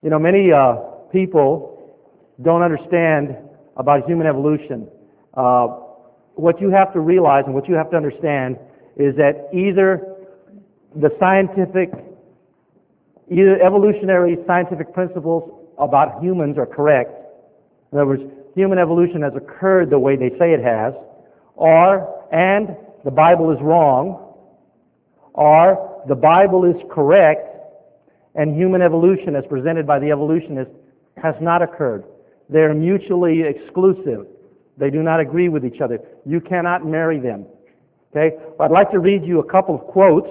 You know, many people don't understand about human evolution. What you have to realize and what you have to understand is that either evolutionary scientific principles about humans are correct. In other words, human evolution has occurred the way they say it has, and the Bible is wrong, or the Bible is correct and human evolution as presented by the evolutionists has not occurred. They're mutually exclusive. They do not agree with each other. You cannot marry them. Okay? Well, I'd like to read you a couple of quotes,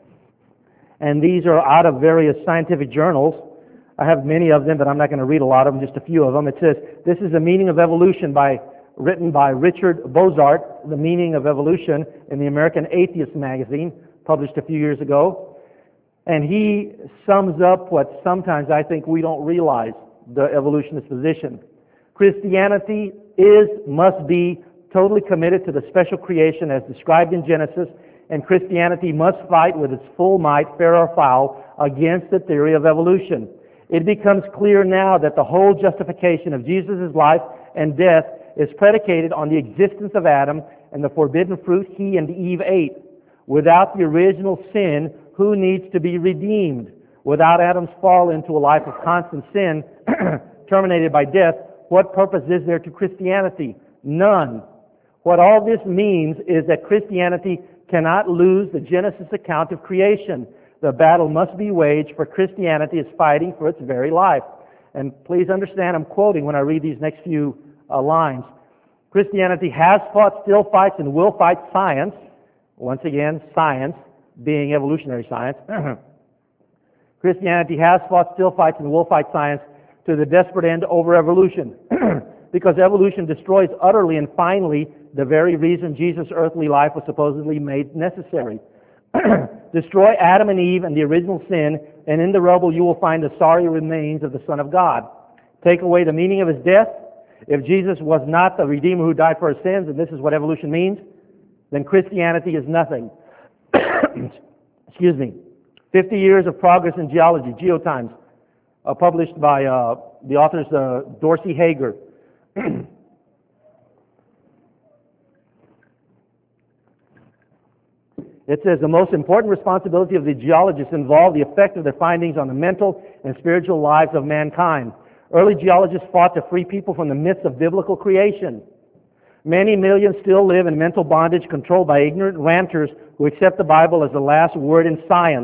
and these are out of various scientific journals. I have many of them, but I'm not going to read a lot of them, just a few of them. It says, "This is The Meaning of Evolution," written by Richard Bozart, "The Meaning of Evolution," in the American Atheist magazine, published a few years ago. And he sums up what sometimes I think we don't realize, the evolutionist position. Christianity must be totally committed to the special creation as described in Genesis, and Christianity must fight with its full might, fair or foul, against the theory of evolution. It becomes clear now that the whole justification of Jesus' life and death is predicated on the existence of Adam and the forbidden fruit he and Eve ate. Without the original sin, who needs to be redeemed? Without Adam's fall into a life of constant sin, terminated by death, what purpose is there to Christianity? None. What all this means is that Christianity cannot lose the Genesis account of creation. The battle must be waged, for Christianity is fighting for its very life. And please understand, I'm quoting when I read these next few lines. Christianity has fought, still fights, and will fight science. Once again, science being evolutionary science. Christianity has fought, still fights, and will fight science to the desperate end over evolution. Because evolution destroys utterly and finally the very reason Jesus' earthly life was supposedly made necessary. Destroy Adam and Eve and the original sin, and in the rubble you will find the sorry remains of the Son of God. Take away the meaning of his death. If Jesus was not the Redeemer who died for our sins, and this is what evolution means, then Christianity is nothing. Excuse me. 50 years of progress in geology, Geotimes, published by the authors Dorsey Hager. It says the most important responsibility of the geologists involved the effect of their findings on the mental and spiritual lives of mankind. Early geologists fought to free people from the myths of biblical creation. Many millions still live in mental bondage controlled by ignorant ranters who accept the Bible as the last word in science.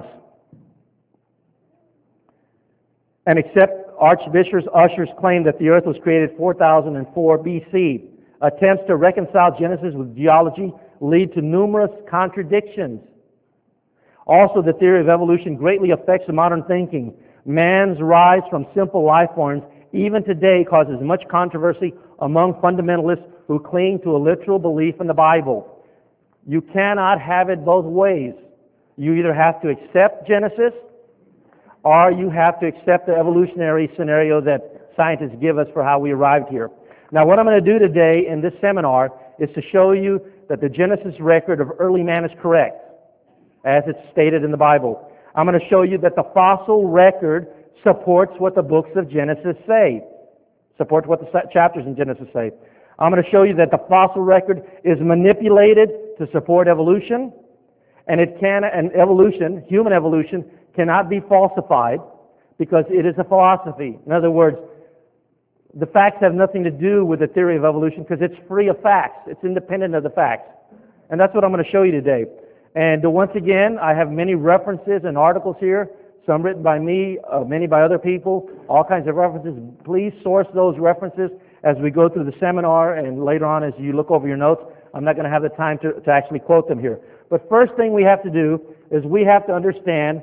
And accept Archbishop Ussher's claim that the earth was created 4004 BC. Attempts to reconcile Genesis with geology lead to numerous contradictions. Also, the theory of evolution greatly affects modern thinking. Man's rise from simple life forms, even today, causes much controversy among fundamentalists who cling to a literal belief in the Bible. You cannot have it both ways. You either have to accept Genesis, or you have to accept the evolutionary scenario that scientists give us for how we arrived here. Now, what I'm going to do today in this seminar is to show you that the Genesis record of early man is correct, as it's stated in the Bible. I'm going to show you that the fossil record supports what the books of Genesis say, supports what the chapters in Genesis say. I'm going to show you that the fossil record is manipulated to support evolution, and evolution, human evolution, cannot be falsified because it is a philosophy. In other words, the facts have nothing to do with the theory of evolution because it's free of facts. It's independent of the facts. And that's what I'm going to show you today. And once again, I have many references and articles here, some written by me, many by other people, all kinds of references. Please source those references as we go through the seminar and later on as you look over your notes. I'm not going to have the time to actually quote them here. But first thing we have to do is we have to understand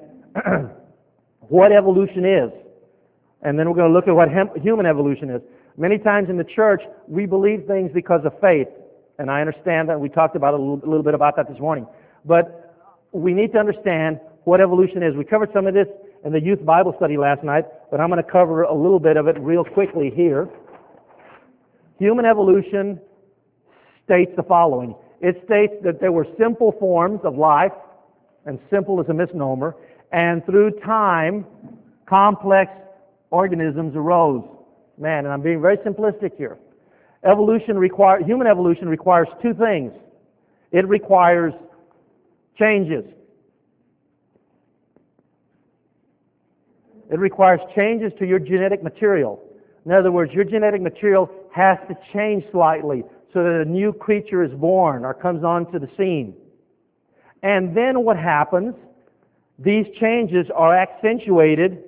what evolution is. And then we're going to look at what human evolution is. Many times in the church, we believe things because of faith. And I understand that. We talked about a little bit about that this morning. But we need to understand what evolution is. We covered some of this in the youth Bible study last night, but I'm going to cover a little bit of it real quickly here. Human evolution states the following. It states that there were simple forms of life, and simple is a misnomer, and through time, complex organisms arose. Man, and I'm being very simplistic here. Human evolution requires two things. It requires changes. It requires changes to your genetic material. In other words, your genetic material has to change slightly so that a new creature is born or comes onto the scene. And then what happens? These changes are accentuated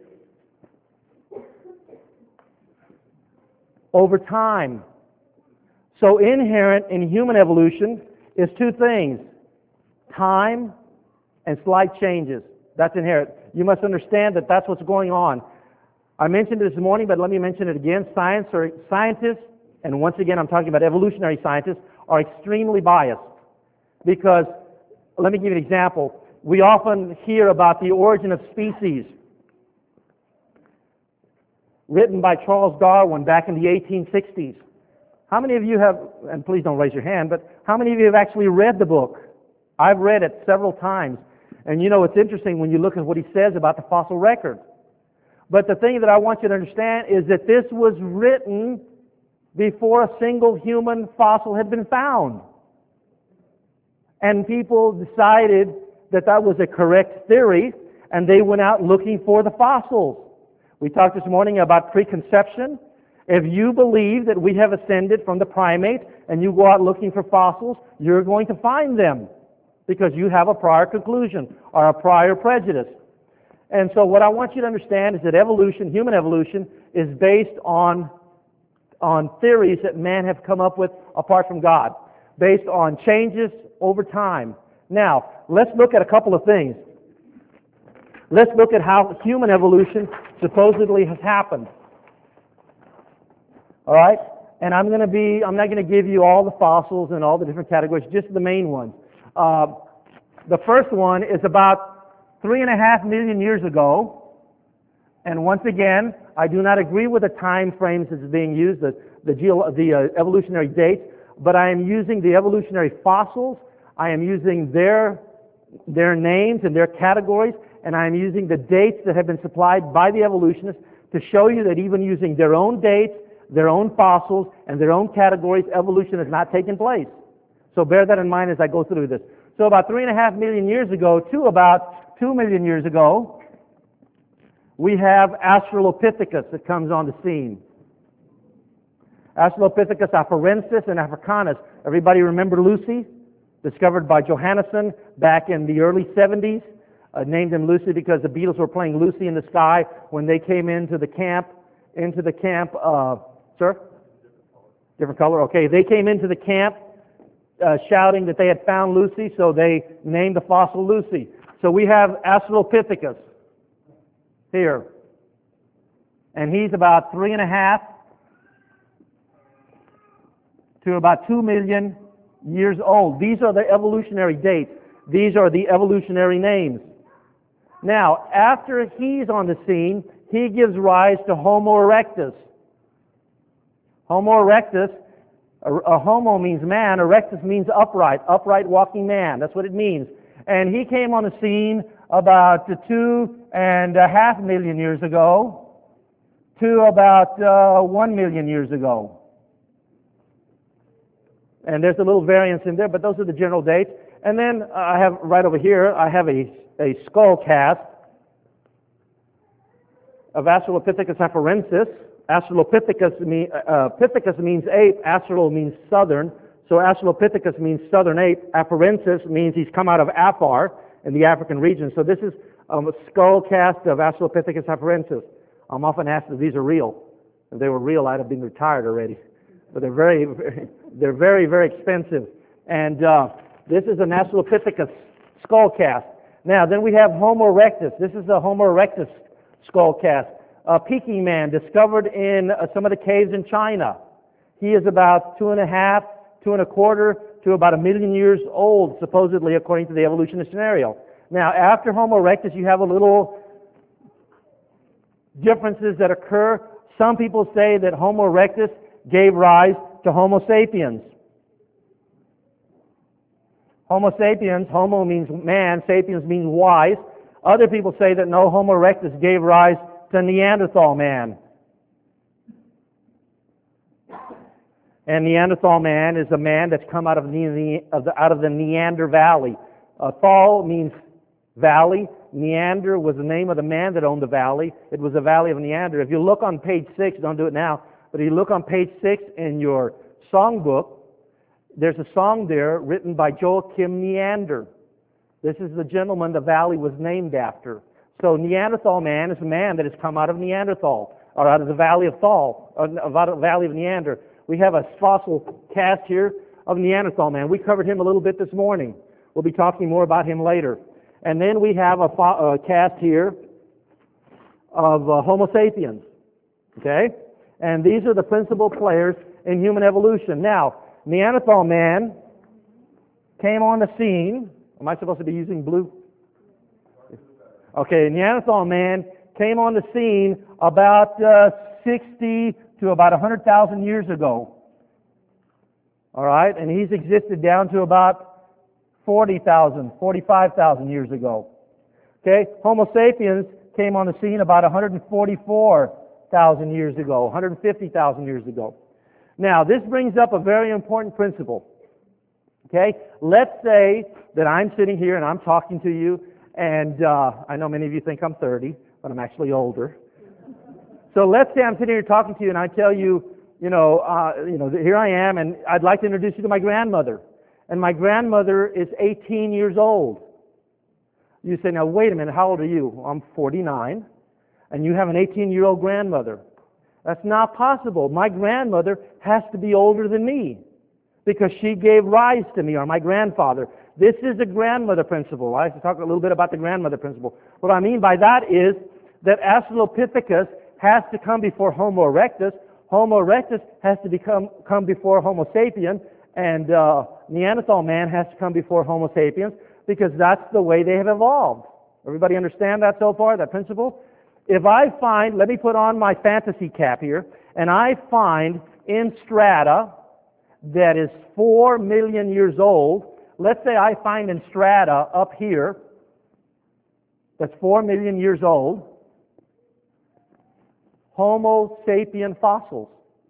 over time. So inherent in human evolution is two things: time and slight changes. That's inherent. You must understand that that's what's going on. I mentioned it this morning, but let me mention it again. Scientists, and once again I'm talking about evolutionary scientists, are extremely biased. Because, let me give you an example. We often hear about the origin of species, written by Charles Darwin back in the 1860s. How many of you have, and please don't raise your hand, but how many of you have actually read the book? I've read it several times. And you know, it's interesting when you look at what he says about the fossil record. But the thing that I want you to understand is that this was written before a single human fossil had been found. And people decided that that was a correct theory, and they went out looking for the fossils. We talked this morning about preconception. If you believe that we have ascended from the primate and you go out looking for fossils, you're going to find them because you have a prior conclusion or a prior prejudice. And so what I want you to understand is that evolution, human evolution, is based on theories that man have come up with apart from God, based on changes over time. Now, let's look at a couple of things. Let's look at how human evolution supposedly has happened. All right? And I'm not going to give you all the fossils and all the different categories, just the main ones. The first one is about 3.5 million years ago. And once again, I do not agree with the time frames that's being used, the evolutionary dates, but I am using the evolutionary fossils. I am using their names and their categories, and I am using the dates that have been supplied by the evolutionists to show you that even using their own dates, their own fossils, and their own categories, evolution has not taken place. So bear that in mind as I go through this. So about 3.5 million years ago to about 2 million years ago, we have Australopithecus that comes on the scene. Australopithecus afarensis and africanus. Everybody remember Lucy? Discovered by Johannesson back in the early 70s. Named him Lucy because the Beatles were playing Lucy in the Sky when they came into the camp. Sir? Different color? Okay, they came into the camp shouting that they had found Lucy, so they named the fossil Lucy. So we have Australopithecus here. And he's about 3.5 to about 2 million years old. These are the evolutionary dates. These are the evolutionary names. Now, after he's on the scene, he gives rise to Homo erectus. Homo erectus, a homo means man, erectus means upright walking man. That's what it means. And he came on the scene about 2.5 million years ago to about 1 million years ago. And there's a little variance in there, but those are the general dates. And then I have right over here, I have a skull cast of Australopithecus afarensis. Australopithecus Pithecus means ape, Austral means southern, so Australopithecus means southern ape. Afarensis means he's come out of Afar in the African region. So this is a skull cast of Australopithecus afarensis. I'm often asked if these are real. If they were real, I'd have been retired already. But they're very, very expensive. And this is an Australopithecus skull cast. Now, then we have Homo erectus. This is the Homo erectus skull cast. A Peking man discovered in some of the caves in China. He is about 2.5, 2.25 to about 1 million years old, supposedly, according to the evolutionist scenario. Now, after Homo erectus, you have a little differences that occur. Some people say that Homo erectus gave rise to Homo sapiens. Homo sapiens, homo means man, sapiens means wise. Other people say that no, Homo erectus gave rise It's a Neanderthal man. And Neanderthal man is a man that's come out of the Neander Valley. Thal means valley. Neander was the name of the man that owned the valley. It was the valley of Neander. If you look on page 6, don't do it now, but if you look on page 6 in your songbook, there's a song there written by Joachim Neander. This is the gentleman the valley was named after. So Neanderthal man is a man that has come out of Neanderthal, or out of the valley of Thal, or out of the valley of Neander. We have a fossil cast here of Neanderthal man. We covered him a little bit this morning. We'll be talking more about him later. And then we have a cast here of Homo sapiens. Okay? And these are the principal players in human evolution. Now, Neanderthal man came on the scene. Am I supposed to be using blue? Okay, Neanderthal man came on the scene about 60 to about 100,000 years ago. All right, and he's existed down to about 40,000, 45,000 years ago. Okay, Homo sapiens came on the scene about 144,000 years ago, 150,000 years ago. Now, this brings up a very important principle. Okay, let's say that I'm sitting here and I'm talking to you, and I know many of you think I'm 30, but I'm actually older. So let's say I'm sitting here talking to you, and I tell you, here I am, and I'd like to introduce you to my grandmother. And my grandmother is 18 years old. You say, now wait a minute, how old are you? Well, I'm 49, and you have an 18-year-old grandmother. That's not possible. My grandmother has to be older than me because she gave rise to me, or my grandfather. This is the grandmother principle. I have to talk a little bit about the grandmother principle. What I mean by that is that Australopithecus has to come before Homo erectus. Homo erectus has to come before Homo sapien, and Neanderthal man has to come before Homo sapiens, because that's the way they have evolved. Everybody understand that so far, that principle? If I find, let me put on my fantasy cap here, and I find in strata that is 4 million years old, let's say I find in strata up here that's 4 million years old, Homo sapien fossils.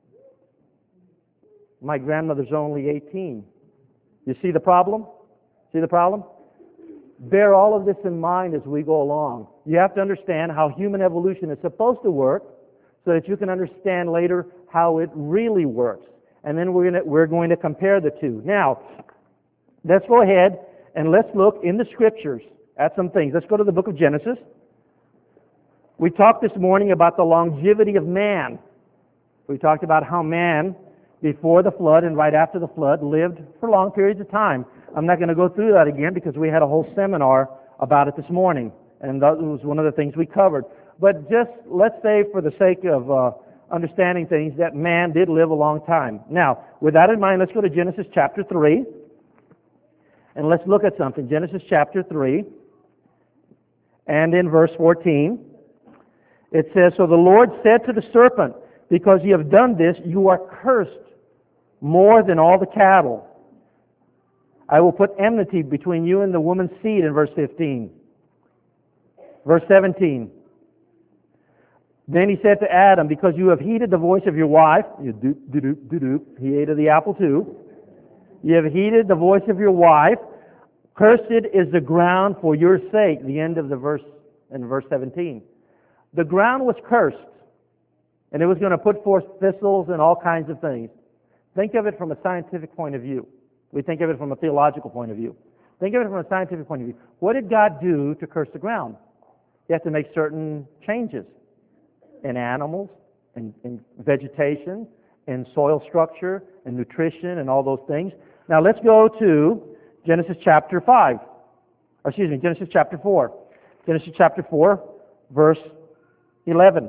My grandmother's only 18. You see the problem? See the problem? Bear all of this in mind as we go along. You have to understand how human evolution is supposed to work so that you can understand later how it really works. And then we're going to compare the two. Now, let's go ahead and let's look in the Scriptures at some things. Let's go to the book of Genesis. We talked this morning about the longevity of man. We talked about how man, before the flood and right after the flood, lived for long periods of time. I'm not going to go through that again because we had a whole seminar about it this morning, and that was one of the things we covered. But just let's say, for the sake of understanding things, that man did live a long time. Now, with that in mind, let's go to Genesis chapter 3, and let's look at something. Genesis chapter 3, and in verse 14, it says, "So the Lord said to the serpent, because you have done this, you are cursed more than all the cattle. I will put enmity between you and the woman's seed," in verse 15. Verse 17. "Then he said to Adam, because you have heeded the voice of your wife," he ate of the apple too, "you have heeded the voice of your wife, cursed is the ground for your sake." The end of the verse, in verse 17. The ground was cursed, and it was going to put forth thistles and all kinds of things. Think of it from a scientific point of view. We think of it from a theological point of view. Think of it from a scientific point of view. What did God do to curse the ground? He had to make certain changes in animals, in vegetation, in soil structure, in nutrition, and all those things. Now let's go to Genesis chapter 5. Genesis chapter 4. Genesis chapter 4, verse 11.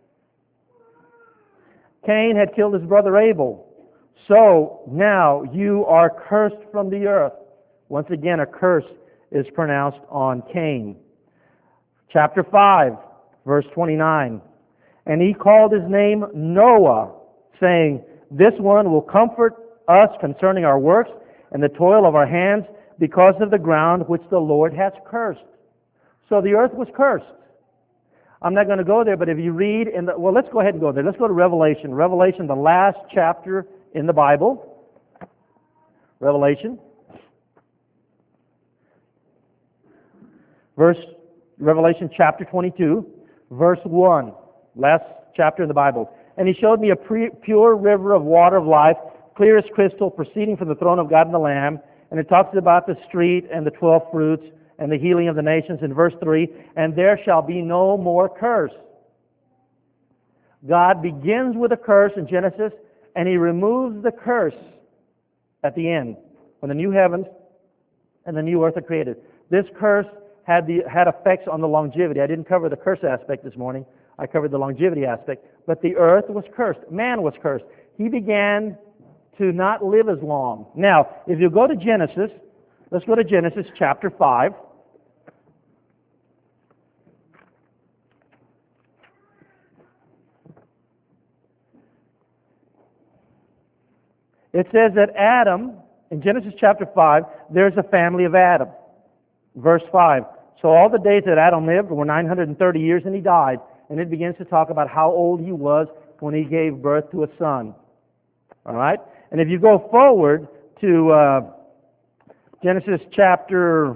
"Cain had killed his brother Abel. So now you are cursed from the earth." Once again, a curse is pronounced on Cain. Chapter 5, verse 29. "And he called his name Noah, saying, this one will comfort us concerning our works and the toil of our hands, because of the ground which the Lord has cursed." So the earth was cursed. I'm not going to go there, but if you read well, let's go ahead and go there. Let's go to Revelation. Revelation, the last chapter in the Bible. Revelation. Revelation chapter 22, verse 1. Last chapter in the Bible. And he showed me a pure river of water of life, clear as crystal, proceeding from the throne of God and the Lamb. And it talks about the street and the 12 fruits and the healing of the nations in verse 3. And there shall be no more curse. God begins with a curse in Genesis, and He removes the curse at the end, when the new heavens and the new earth are created. This curse had effects on the longevity. I didn't cover the curse aspect this morning. I covered the longevity aspect. But the earth was cursed. Man was cursed. He began to not live as long. Now, if you go to Genesis, let's go to Genesis chapter 5. It says that Adam, in Genesis chapter 5, there's a family of Adam. Verse 5. So all the days that Adam lived were 930 years, and he died. And it begins to talk about how old he was when he gave birth to a son. All right? And if you go forward to Genesis chapter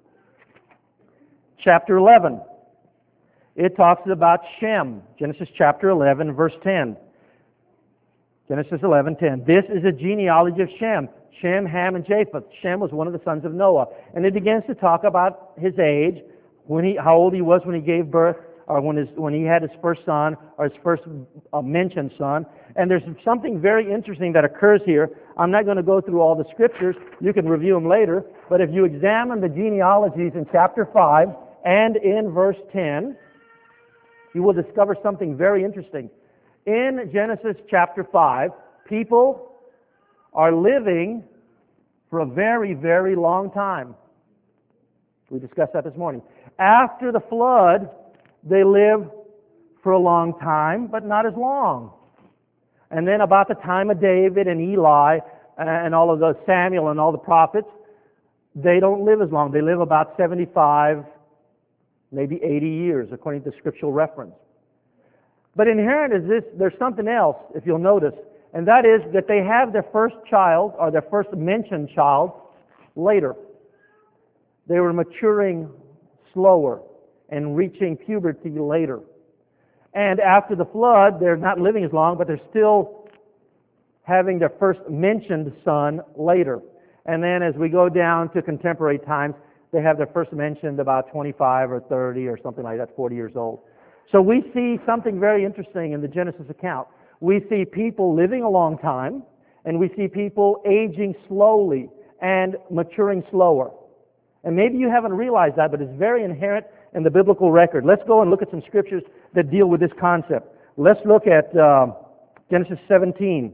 11, it talks about Shem. Genesis chapter 11, verse 10. Genesis 11:10. This is a genealogy of Shem. Shem, Ham, and Japheth. Shem was one of the sons of Noah. And it begins to talk about his age, how old he was when he gave birth, or when he had his first son, or his first mentioned son. And there's something very interesting that occurs here. I'm not going to go through all the scriptures. You can review them later. But if you examine the genealogies in chapter 5 and in verse 10, you will discover something very interesting. In Genesis chapter 5, people are living for a very, very long time. We discussed that this morning. After the flood, they live for a long time, but not as long. And then about the time of David and Eli and all of those, Samuel and all the prophets, they don't live as long. They live about 75, maybe 80 years, according to scriptural reference. But inherent is this, there's something else, if you'll notice, and that is that they have their first child, or their first mentioned child, later. They were maturing slower and reaching puberty later. And after the flood, they're not living as long, but they're still having their first mentioned son later. And then as we go down to contemporary times, they have their first mentioned about 25 or 30 or something like that, 40 years old. So we see something very interesting in the Genesis account. We see people living a long time, and we see people aging slowly and maturing slower. And maybe you haven't realized that, but it's very inherent in the biblical record. Let's go and look at some scriptures that deal with this concept. Let's look at Genesis 17.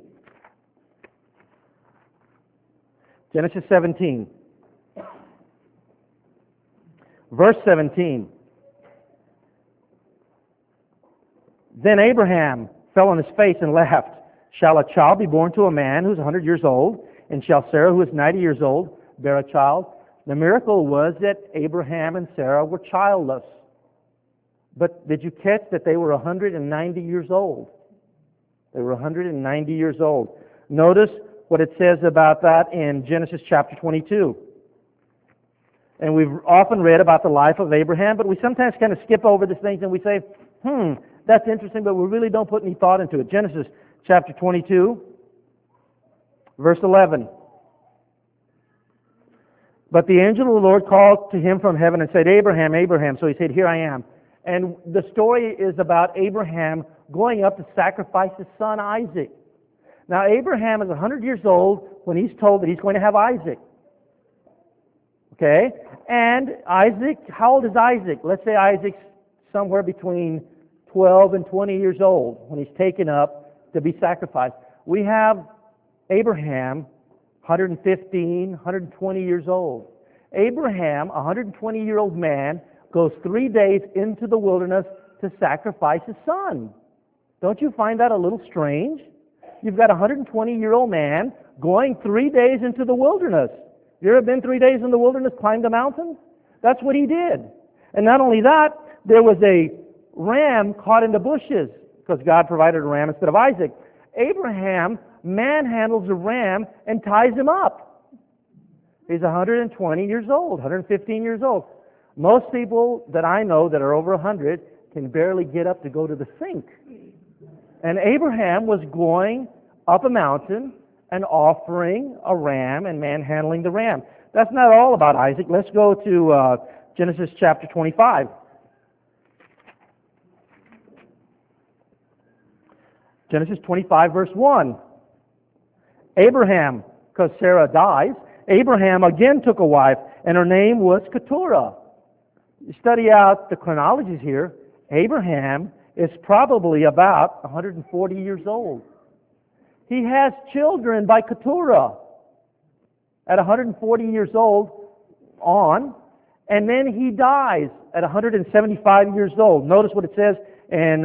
Genesis 17. Verse 17. Then Abraham fell on his face and laughed. Shall a child be born to a man who's 100 years old? And shall Sarah, who is 90 years old, bear a child? The miracle was that Abraham and Sarah were childless. But did you catch that they were 190 years old? They were 190 years old. Notice what it says about that in Genesis chapter 22. And we've often read about the life of Abraham, but we sometimes kind of skip over these things and we say, that's interesting, but we really don't put any thought into it. Genesis chapter 22, verse 11. But the angel of the Lord called to him from heaven and said, Abraham, Abraham. So he said, here I am. And the story is about Abraham going up to sacrifice his son Isaac. Now Abraham is 100 years old when he's told that he's going to have Isaac. Okay? And Isaac, how old is Isaac? Let's say Isaac's somewhere between 12 and 20 years old when he's taken up to be sacrificed. We have Abraham, 115, 120 years old. Abraham, a 120-year-old man, goes 3 days into the wilderness to sacrifice his son. Don't you find that a little strange? You've got a 120-year-old man going 3 days into the wilderness. You ever been 3 days in the wilderness, climbed a mountain? That's what he did. And not only that, there was a ram caught in the bushes, because God provided a ram instead of Isaac. Abraham manhandles a ram and ties him up. He's 120 years old, 115 years old. Most people that I know that are over 100 can barely get up to go to the sink. And Abraham was going up a mountain and offering a ram and manhandling the ram. That's not all about Isaac. Let's go to Genesis chapter 25. Genesis 25, verse 1. Abraham, because Sarah dies, Abraham again took a wife, and her name was Keturah. You study out the chronologies here, Abraham is probably about 140 years old. He has children by Keturah at 140 years old on, and then he dies at 175 years old. Notice what it says in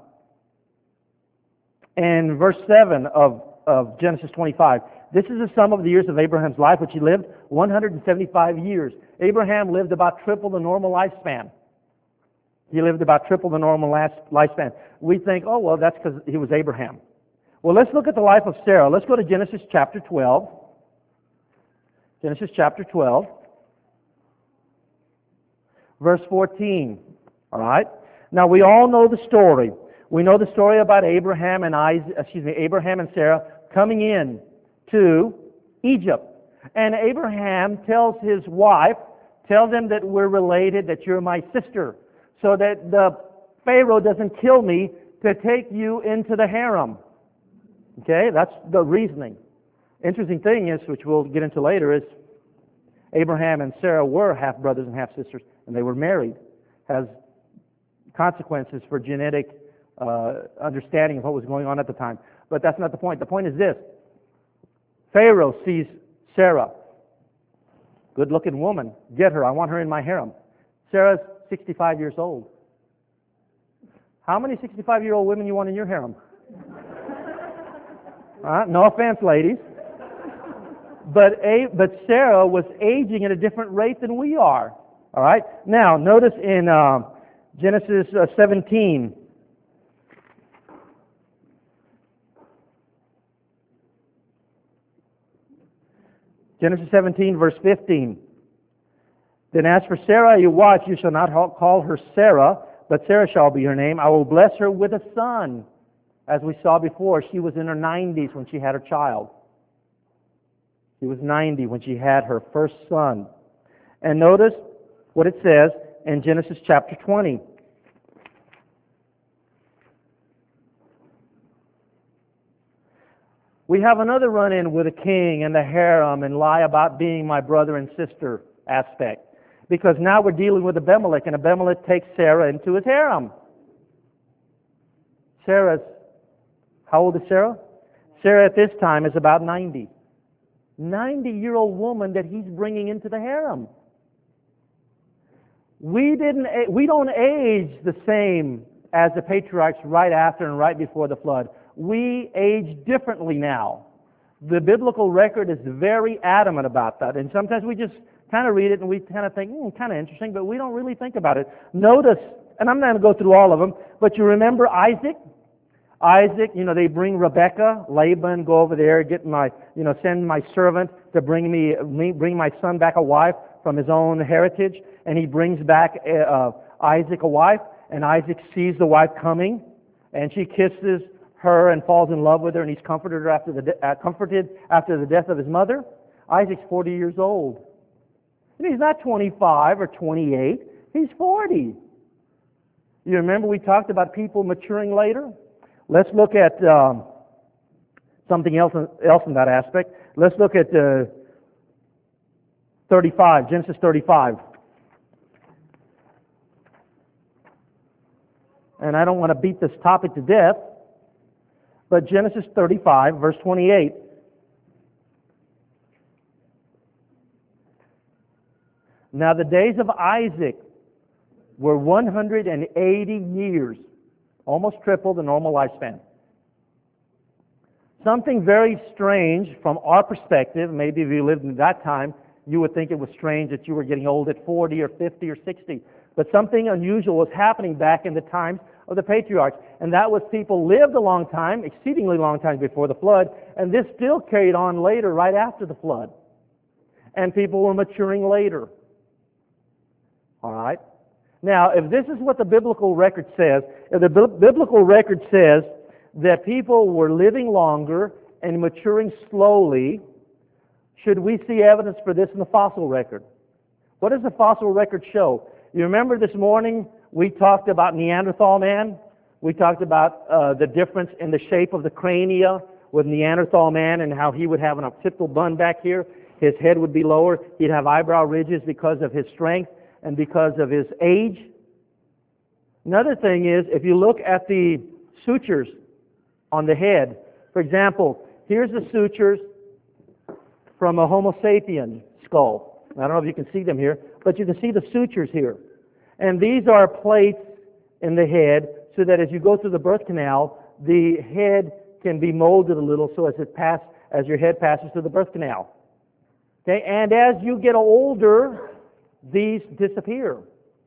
verse 7 of Genesis 25. This is the sum of the years of Abraham's life, which he lived 175 years. Abraham lived about triple the normal lifespan. He lived about triple the normal lifespan. We think, oh, well, that's because he was Abraham. Well, let's look at the life of Sarah. Let's go to Genesis chapter 12. Genesis chapter 12, verse 14. All right? Now, we all know the story. We know the story about Abraham and Sarah coming in to Egypt. And Abraham tells his wife, tell them that we're related, that you're my sister, so that the Pharaoh doesn't kill me to take you into the harem. Okay, that's the reasoning. Interesting thing is, which we'll get into later, is Abraham and Sarah were half brothers and half sisters, and they were married. Has consequences for genetic understanding of what was going on at the time. But that's not the point. The point is this. Pharaoh sees Sarah. Good-looking woman. Get her. I want her in my harem. Sarah's 65 years old. How many 65-year-old women you want in your harem? No offense, ladies. But Sarah was aging at a different rate than we are. All right? Now, notice in Genesis 17. Genesis 17, verse 15. Then as for Sarah your wife, you shall not call her Sarah, but Sarah shall be her name. I will bless her with a son. As we saw before, she was in her 90s when she had her child. She was 90 when she had her first son. And notice what it says in Genesis chapter 20. We have another run-in with a king and the harem and lie about being my brother and sister aspect. Because now we're dealing with Abimelech, and Abimelech takes Sarah into his harem. How old is Sarah? Sarah at this time is about 90. 90-year-old woman that he's bringing into the harem. We don't age the same as the patriarchs right after and right before the flood. We age differently now. The biblical record is very adamant about that. And sometimes we just kind of read it and we kind of think, kind of interesting, but we don't really think about it. Notice, and I'm not going to go through all of them, but you remember Isaac? Isaac, they bring Rebekah, Laban, go over there, send my servant to bring my son back a wife from his own heritage, and he brings back Isaac a wife, and Isaac sees the wife coming, and she kisses her and falls in love with her, and he's comforted after the death of his mother. Isaac's 40 years old. And he's not 25 or 28, he's 40. You remember we talked about people maturing later? Let's look at something else in that aspect. Let's look at 35, Genesis 35. And I don't want to beat this topic to death, but Genesis 35, verse 28. Now the days of Isaac were 180 years. Almost triple the normal lifespan. Something very strange from our perspective, maybe if you lived in that time, you would think it was strange that you were getting old at 40 or 50 or 60. But something unusual was happening back in the times of the patriarchs, and that was people lived a long time, exceedingly long time before the flood, and this still carried on later, right after the flood. And people were maturing later. All right? Now, if this is what the biblical record says, if the biblical record says that people were living longer and maturing slowly, should we see evidence for this in the fossil record? What does the fossil record show? You remember this morning we talked about Neanderthal man? We talked about the difference in the shape of the crania with Neanderthal man and how he would have an occipital bun back here. His head would be lower. He'd have eyebrow ridges because of his strength and because of his age. Another thing is, if you look at the sutures on the head, for example, here's the sutures from a Homo sapien skull. I don't know if you can see them here, but you can see the sutures here. And these are plates in the head so that as you go through the birth canal, the head can be molded a little so as your head passes through the birth canal. Okay? And as you get older, these disappear.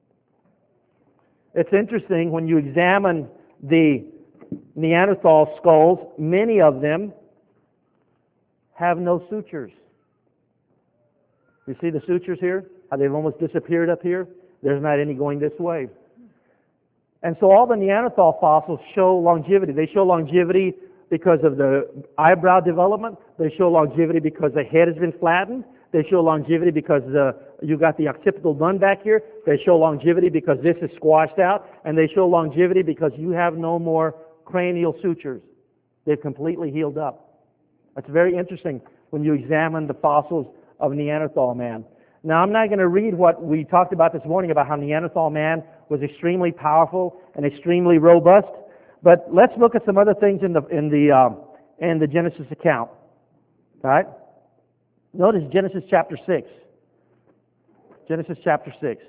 It's interesting when you examine the Neanderthal skulls, many of them have no sutures. You see the sutures here? How they've almost disappeared up here? There's not any going this way. And so all the Neanderthal fossils show longevity. They show longevity because of the eyebrow development. They show longevity because the head has been flattened. They show longevity because you got the occipital bun back here. They show longevity because this is squashed out. And they show longevity because you have no more cranial sutures. They've completely healed up. It's very interesting when you examine the fossils of Neanderthal man. Now, I'm not going to read what we talked about this morning about how Neanderthal man was extremely powerful and extremely robust, but let's look at some other things in the Genesis account. All right? Notice Genesis chapter 6. Genesis chapter 6.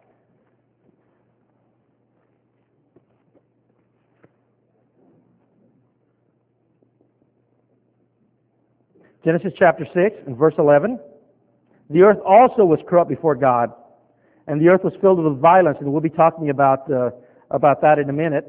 Genesis chapter 6 and verse 11. The earth also was corrupt before God, and the earth was filled with violence, and we'll be talking about that in a minute.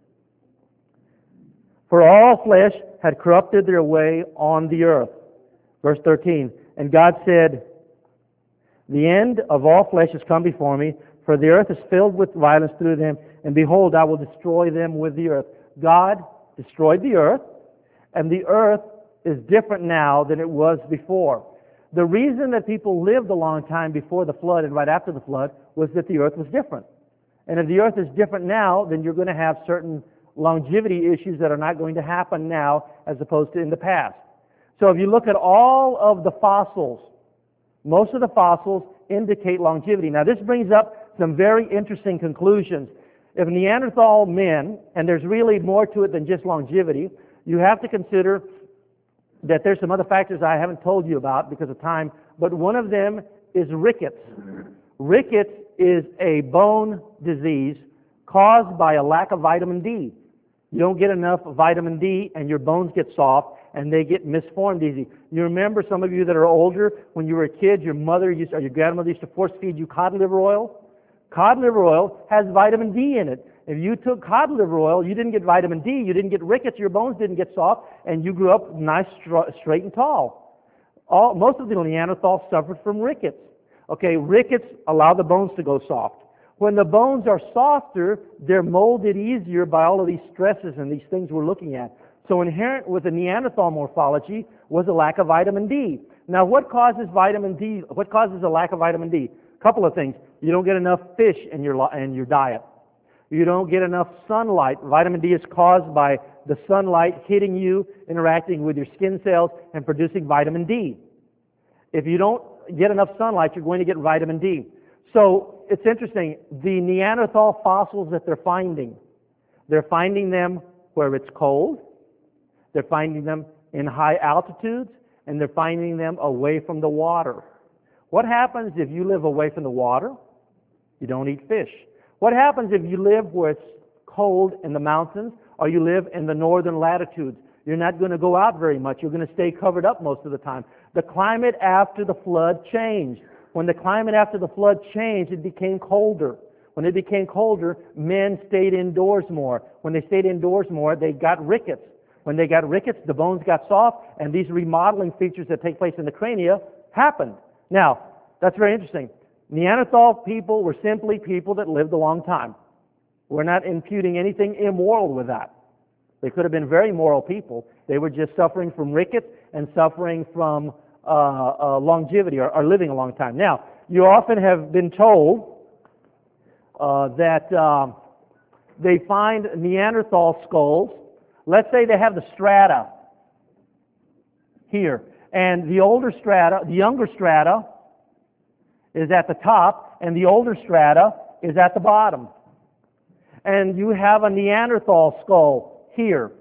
For all flesh had corrupted their way on the earth. Verse 13. And God said, the end of all flesh has come before me, for the earth is filled with violence through them, and behold, I will destroy them with the earth. God destroyed the earth, and the earth is different now than it was before. The reason that people lived a long time before the flood and right after the flood was that the earth was different. And if the earth is different now, then you're going to have certain longevity issues that are not going to happen now as opposed to in the past. So if you look at all of the fossils, most of the fossils indicate longevity. Now this brings up some very interesting conclusions. If Neanderthal men, and there's really more to it than just longevity, you have to consider that there's some other factors I haven't told you about because of time, but one of them is rickets. Rickets is a bone disease caused by a lack of vitamin D. You don't get enough vitamin D and your bones get soft and they get misformed easy. You remember, some of you that are older, when you were a kid, your mother used, or your grandmother used to force feed you cod liver oil? Cod liver oil has vitamin D in it. If you took cod liver oil, you didn't get vitamin D, you didn't get rickets, your bones didn't get soft, and you grew up nice, straight and tall. Most of the Neanderthals suffered from rickets. Okay, rickets allow the bones to go soft. When the bones are softer, they're molded easier by all of these stresses and these things we're looking at. So inherent with the Neanderthal morphology was a lack of vitamin D. Now, what causes vitamin D? What causes a lack of vitamin D? A couple of things. You don't get enough fish in your diet. You don't get enough sunlight. Vitamin D is caused by the sunlight hitting you, interacting with your skin cells, and producing vitamin D. If you don't get enough sunlight, you're going to get vitamin D. So it's interesting. The Neanderthal fossils that they're finding them where it's cold, they're finding them in high altitudes, and they're finding them away from the water. What happens if you live away from the water? You don't eat fish. What happens if you live where it's cold in the mountains, or you live in the northern latitudes? You're not going to go out very much. You're going to stay covered up most of the time. The climate after the flood changed. When the climate after the flood changed, it became colder. When it became colder, men stayed indoors more. When they stayed indoors more, they got rickets. When they got rickets, the bones got soft, and these remodeling features that take place in the crania happened. Now, that's very interesting. Neanderthal people were simply people that lived a long time. We're not imputing anything immoral with that. They could have been very moral people. They were just suffering from rickets and suffering from longevity or living a long time. Now, you often have been told that they find Neanderthal skulls. Let's say they have the strata here, and the older strata, the younger strata is at the top, and the older strata is at the bottom. And you have a Neanderthal skull here.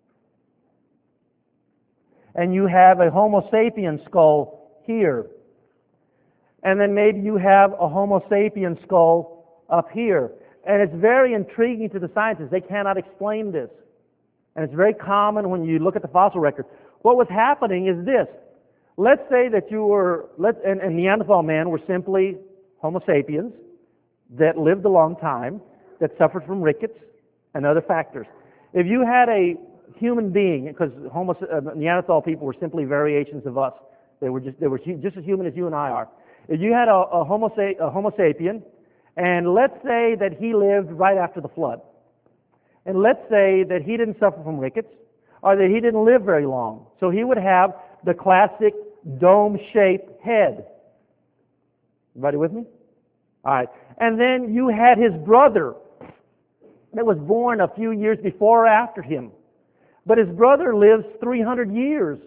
And you have a Homo sapien skull here. And then maybe you have a Homo sapien skull up here. And it's very intriguing to the scientists. They cannot explain this. And it's very common when you look at the fossil record. What was happening is this. Let's say that you were, and Neanderthal man were simply Homo sapiens that lived a long time, that suffered from rickets and other factors. If you had a human being, because Neanderthal people were simply variations of us, they were just as human as you and I are. If you had a Homo sapien, and let's say that he lived right after the flood, and let's say that he didn't suffer from rickets, or that he didn't live very long, so he would have the classic dome-shaped head. Everybody with me? All right. And then you had his brother that was born a few years before or after him. But his brother lives 300 years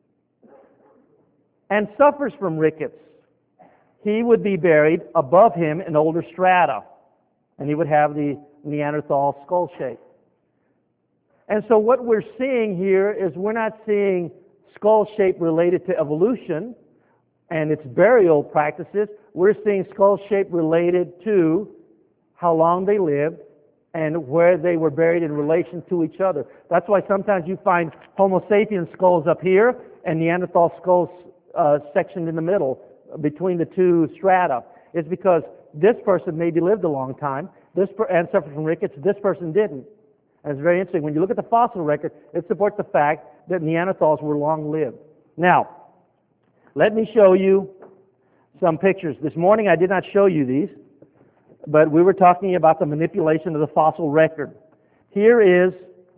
and suffers from rickets. He would be buried above him in older strata, and he would have the Neanderthal skull shape. And so what we're seeing here is we're not seeing skull shape related to evolution and its burial practices. We're seeing skull shape related to how long they lived and where they were buried in relation to each other. That's why sometimes you find Homo sapien skulls up here and Neanderthal skulls sectioned in the middle between the two strata. It's because this person maybe lived a long time and suffered from rickets. This person didn't. And it's very interesting. When you look at the fossil record, it supports the fact that Neanderthals were long-lived. Now, let me show you some pictures. This morning I did not show you these, but we were talking about the manipulation of the fossil record. Here is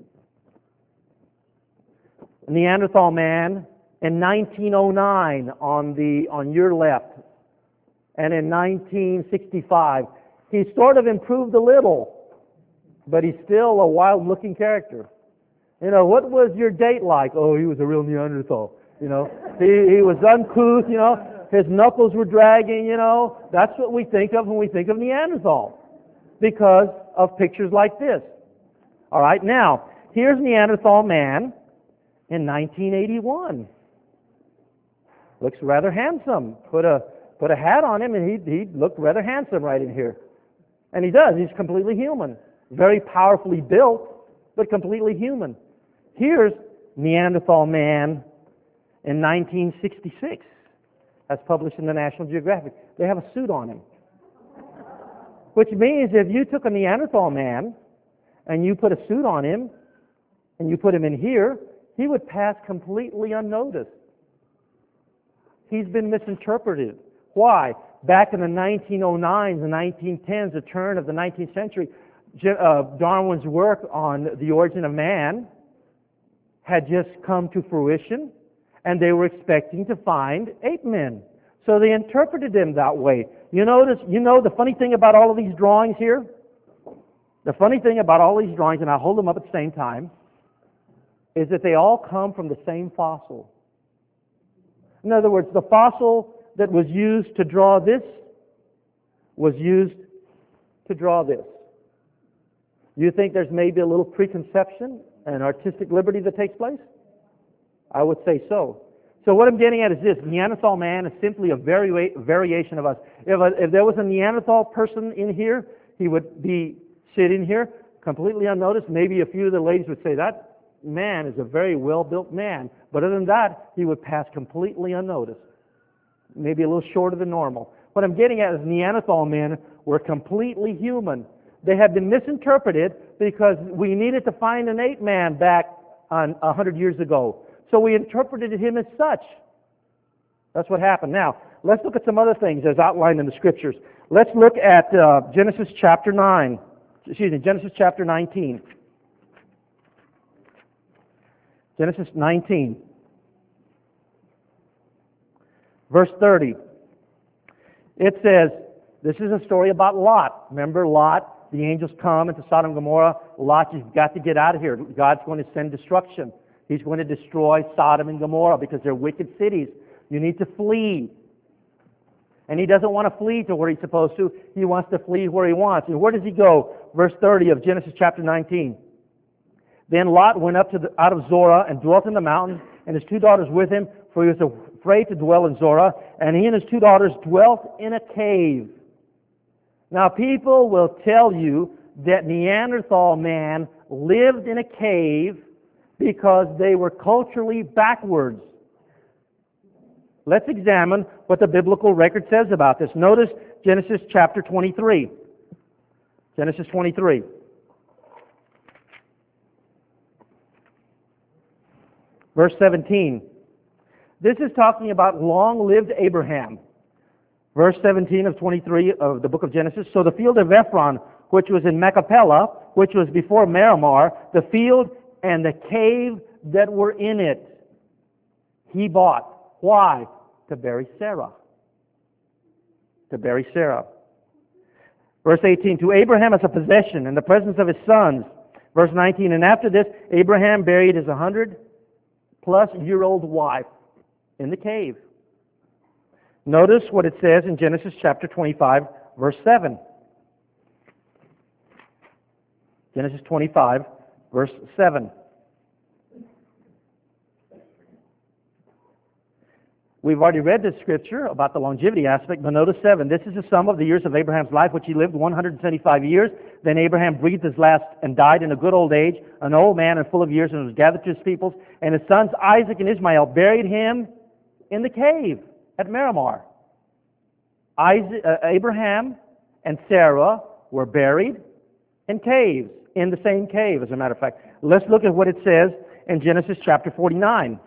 a Neanderthal man in 1909 on your left, and in 1965. He sort of improved a little, but he's still a wild-looking character. You know, what was your date like? Oh, he was a real Neanderthal. You know, he was uncouth. You know, his knuckles were dragging. You know, that's what we think of when we think of Neanderthal, because of pictures like this. All right, now here's Neanderthal man in 1981. Looks rather handsome. Put a hat on him, and he looked rather handsome right in here. And he does. He's completely human. Very powerfully built, but completely human. Here's Neanderthal man in 1966. That's published in the National Geographic. They have a suit on him. Which means if you took a Neanderthal man and you put a suit on him and you put him in here, he would pass completely unnoticed. He's been misinterpreted. Why? Back in the 1909s and 1910s, the turn of the 19th century, Darwin's work on the origin of man had just come to fruition, and they were expecting to find ape men. So they interpreted them that way. You know the funny thing about all of these drawings here? The funny thing about all these drawings, and I hold them up at the same time, is that they all come from the same fossil. In other words, the fossil that was used to draw this was used to draw this. You think there's maybe a little preconception and artistic liberty that takes place? I would say so. So what I'm getting at is this. Neanderthal man is simply a variation of us. If there was a Neanderthal person in here, he would be sitting here completely unnoticed. Maybe a few of the ladies would say, that man is a very well-built man. But other than that, he would pass completely unnoticed. Maybe a little shorter than normal. What I'm getting at is Neanderthal men were completely human. They had been misinterpreted because we needed to find an ape man back on 100 years ago. So we interpreted him as such. That's what happened. Now, let's look at some other things as outlined in the Scriptures. Let's look at Genesis chapter 19. Genesis 19. Verse 30. It says, this is a story about Lot. Remember Lot? The angels come into Sodom and Gomorrah. Lot, you've got to get out of here. God's going to send destruction. He's going to destroy Sodom and Gomorrah because they're wicked cities. You need to flee. And he doesn't want to flee to where he's supposed to. He wants to flee where he wants. And where does he go? Verse 30 of Genesis chapter 19. Then Lot went up out of Zorah and dwelt in the mountains, and his 2 daughters with him, for he was afraid to dwell in Zorah. And he and his 2 daughters dwelt in a cave. Now people will tell you that Neanderthal man lived in a cave because they were culturally backwards. Let's examine what the biblical record says about this. Notice Genesis chapter 23. Genesis 23. Verse 17. This is talking about long-lived Abraham. Verse 17 of 23 of the book of Genesis. So the field of Ephron, which was in Machpelah, which was before Maramar, the field and the cave that were in it, he bought. Why? To bury Sarah. To bury Sarah. Verse 18, to Abraham as a possession in the presence of his sons. Verse 19, and after this, Abraham buried his 100-plus-year-old wife in the cave. Notice what it says in Genesis chapter 25, verse 7. Genesis 25, verse 7. We've already read this scripture about the longevity aspect, but notice 7. This is the sum of the years of Abraham's life, which he lived 175 years. Then Abraham breathed his last and died in a good old age, an old man and full of years, and was gathered to his peoples. And his sons Isaac and Ishmael buried him in the cave at Maramar. Abraham and Sarah were buried in caves, in the same cave, as a matter of fact. Let's look at what it says in Genesis chapter 49.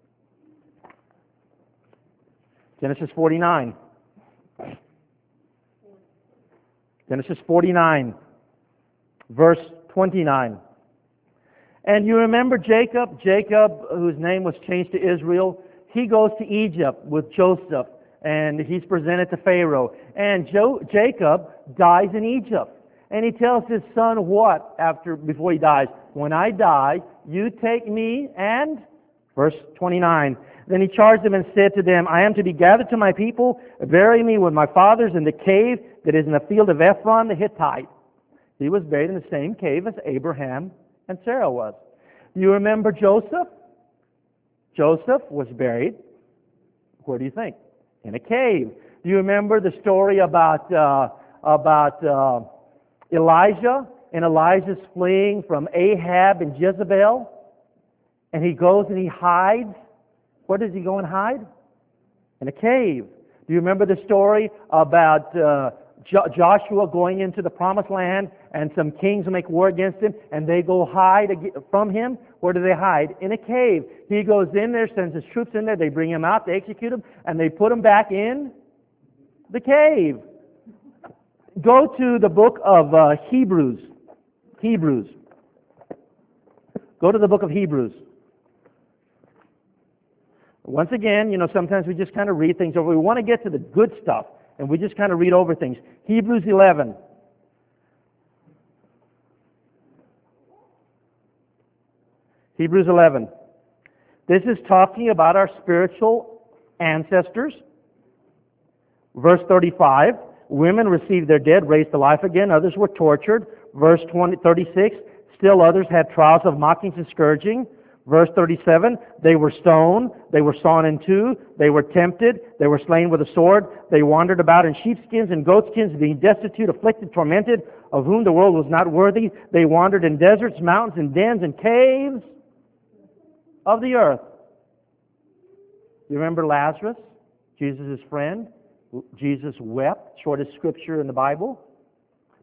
Genesis 49. Genesis 49, verse 29. And you remember Jacob, whose name was changed to Israel, he goes to Egypt with Joseph, and he's presented to Pharaoh. And Jacob dies in Egypt. And he tells his son what before he dies? When I die, you take me and, verse 29, then he charged them and said to them, I am to be gathered to my people, bury me with my fathers in the cave that is in the field of Ephron the Hittite. He was buried in the same cave as Abraham and Sarah was. You remember Joseph? Joseph was buried, where do you think? In a cave. Do you remember the story about Elijah? And Elijah's fleeing from Ahab and Jezebel. And he goes and he hides. Where does he go and hide? In a cave. Do you remember the story about Joshua going into the promised land and some kings make war against him and they go hide from him? Where do they hide? In a cave. He goes in there, sends his troops in there, they bring him out, they execute him, and they put him back in the cave. Go to the book of Hebrews. Hebrews. Go to the book of Hebrews. Once again, sometimes we just kind of read things over. We want to get to the good stuff, and we just kind of read over things. Hebrews 11. Hebrews 11. This is talking about our spiritual ancestors. Verse 35. Women received their dead, raised to life again. Others were tortured. Verse 36. Still others had trials of mockings and scourging. Verse 37, they were stoned, they were sawn in two, they were tempted, they were slain with a sword, they wandered about in sheepskins and goatskins, being destitute, afflicted, tormented, of whom the world was not worthy. They wandered in deserts, mountains, and dens, and caves of the earth. You remember Lazarus, Jesus' friend? Jesus wept, shortest scripture in the Bible.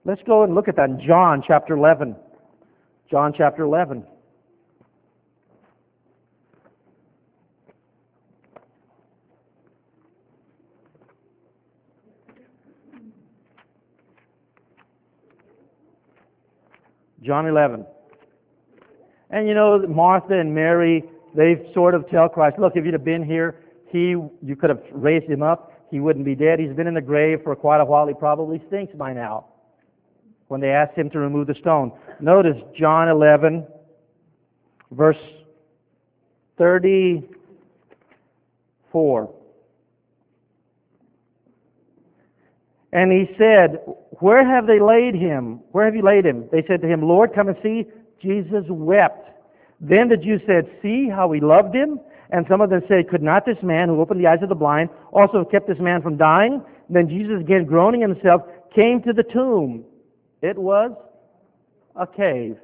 Let's go and look at that in John chapter 11. John chapter 11. John 11. And you know, Martha and Mary, they sort of tell Christ, look, if you'd have been here, you could have raised him up. He wouldn't be dead. He's been in the grave for quite a while. He probably stinks by now. When they asked him to remove the stone. Notice John 11, verse 34. And he said, where have they laid him? Where have you laid him? They said to him, Lord, come and see. Jesus wept. Then the Jews said, see how he loved him? And some of them said, could not this man who opened the eyes of the blind also have kept this man from dying? Then Jesus, again groaning in himself, came to the tomb. It was a cave.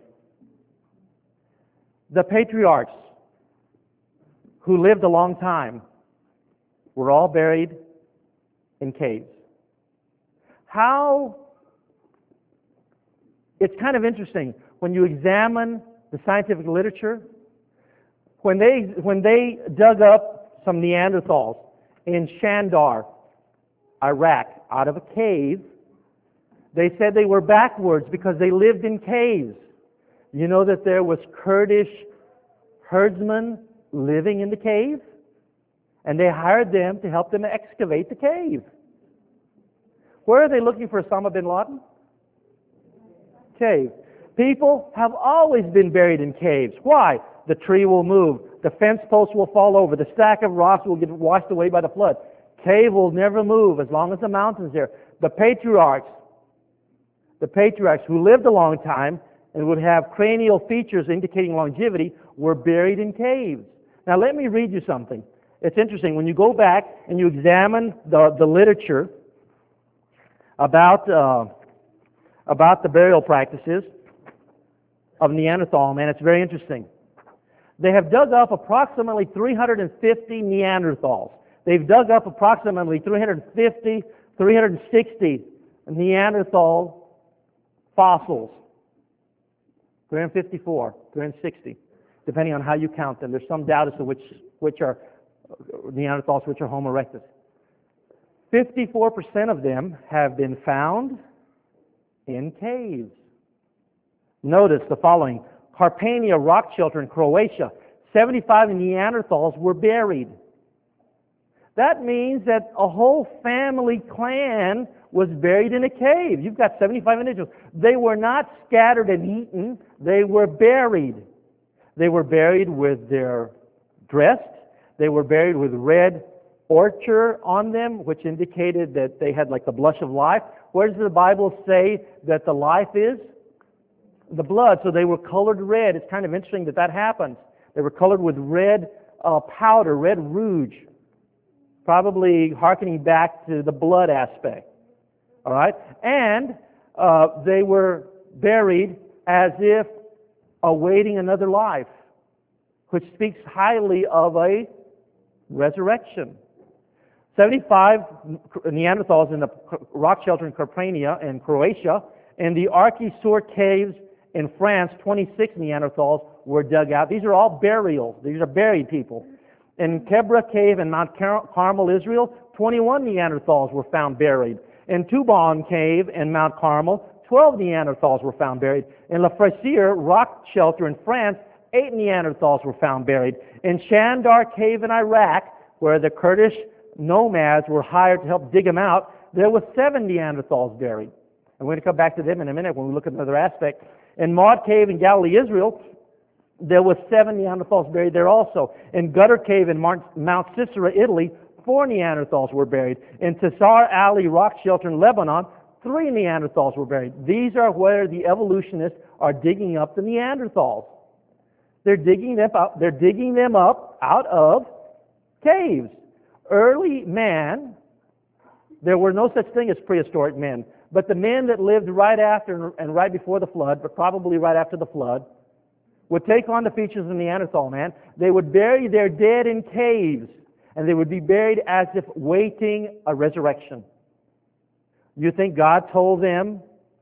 The patriarchs who lived a long time were all buried in caves. It's kind of interesting when you examine the scientific literature. When they dug up some Neanderthals in Shandar, Iraq, out of a cave, they said they were backwards because they lived in caves. You know that there was Kurdish herdsmen living in the cave? And they hired them to help them excavate the cave. Where are they looking for Osama bin Laden? Cave. People have always been buried in caves. Why? The tree will move. The fence post will fall over. The stack of rocks will get washed away by the flood. Cave will never move as long as the mountain's there. The patriarchs who lived a long time and would have cranial features indicating longevity were buried in caves. Now let me read you something. It's interesting. When you go back and you examine the literature about the burial practices of Neanderthal man, it's very interesting. They have dug up approximately 350 Neanderthals. They've dug up approximately 350, 360 Neanderthal fossils. 354, 360, depending on how you count them. There's some doubt as to which are Neanderthals, which are Homo erectus. 54% of them have been found in caves. Notice the following. Carpania rock shelter in Croatia. 75 Neanderthals were buried. That means that a whole family clan was buried in a cave. You've got 75 individuals. They were not scattered and eaten. They were buried. They were buried with their dressed. They were buried with red ochre on them, which indicated that they had like the blush of life. Where does the Bible say that the life is? The blood. So they were colored red. It's kind of interesting that happens. They were colored with red powder, red rouge, probably hearkening back to the blood aspect. All right? And they were buried as if awaiting another life, which speaks highly of a resurrection. 75 Neanderthals in the rock shelter in Carpania in Croatia. In the Archi-Sur caves in France, 26 Neanderthals were dug out. These are all burials. These are buried people. In Kebra Cave in Mount Carmel, Israel, 21 Neanderthals were found buried. In Tubon Cave in Mount Carmel, 12 Neanderthals were found buried. In La Fraisière rock shelter in France, 8 Neanderthals were found buried. In Shandar Cave in Iraq, where the Kurdish nomads were hired to help dig them out, there were 7 Neanderthals buried. And we're going to come back to them in a minute when we look at another aspect. In Maud Cave in Galilee, Israel, there were 7 Neanderthals buried there also. In Gutter Cave in Mount Sisera, Italy, 4 Neanderthals were buried. In Tassar Alley rock shelter in Lebanon, 3 Neanderthals were buried. These are where the evolutionists are digging up the Neanderthals. They're digging them up out of caves. Early man, there were no such thing as prehistoric men, but the men that lived right after and right before the flood, but probably right after the flood, would take on the features of Neanderthal man. They would bury their dead in caves, and they would be buried as if waiting a resurrection. You think God told them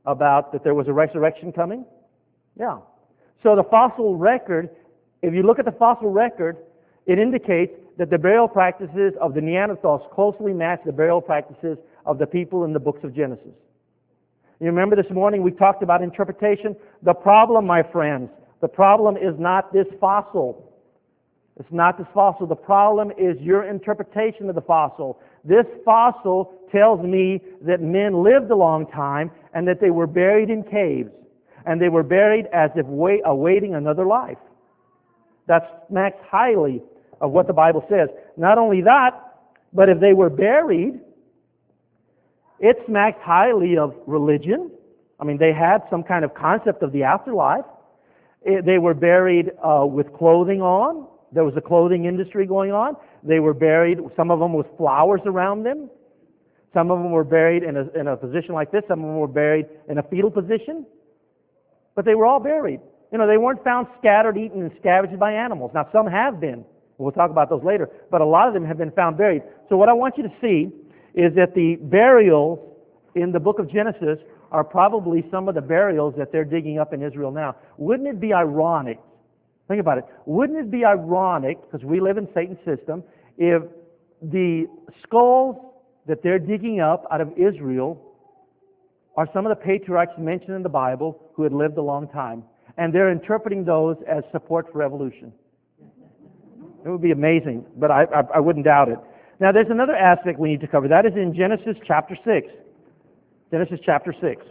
about that there was a resurrection coming? Yeah. So the fossil record, if you look at the fossil record, it indicates that the burial practices of the Neanderthals closely match the burial practices of the people in the books of Genesis. You remember this morning we talked about interpretation? The problem, my friends, the problem is not this fossil. It's not this fossil. The problem is your interpretation of the fossil. This fossil tells me that men lived a long time and that they were buried in caves. And they were buried as if awaiting another life. That smacks highly of what the Bible says. Not only that, but if they were buried, it smacks highly of religion. I mean, they had some kind of concept of the afterlife. They were buried with clothing on. There was a clothing industry going on. They were buried, some of them with flowers around them. Some of them were buried in a position like this. Some of them were buried in a fetal position. But they were all buried. You know, they weren't found scattered, eaten, and scavenged by animals. Now, some have been. We'll talk about those later. But a lot of them have been found buried. So what I want you to see is that the burials in the book of Genesis are probably some of the burials that they're digging up in Israel now. Wouldn't it be ironic? Think about it. Wouldn't it be ironic, because we live in Satan's system, if the skulls that they're digging up out of Israel are some of the patriarchs mentioned in the Bible who had lived a long time, and they're interpreting those as support for evolution? It would be amazing, but I wouldn't doubt it. Now, there's another aspect we need to cover. That is in Genesis chapter 6. Genesis chapter 6.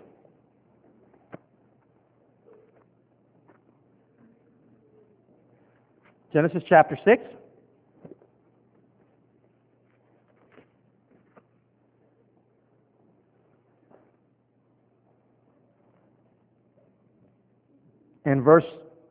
Genesis chapter 6. And verse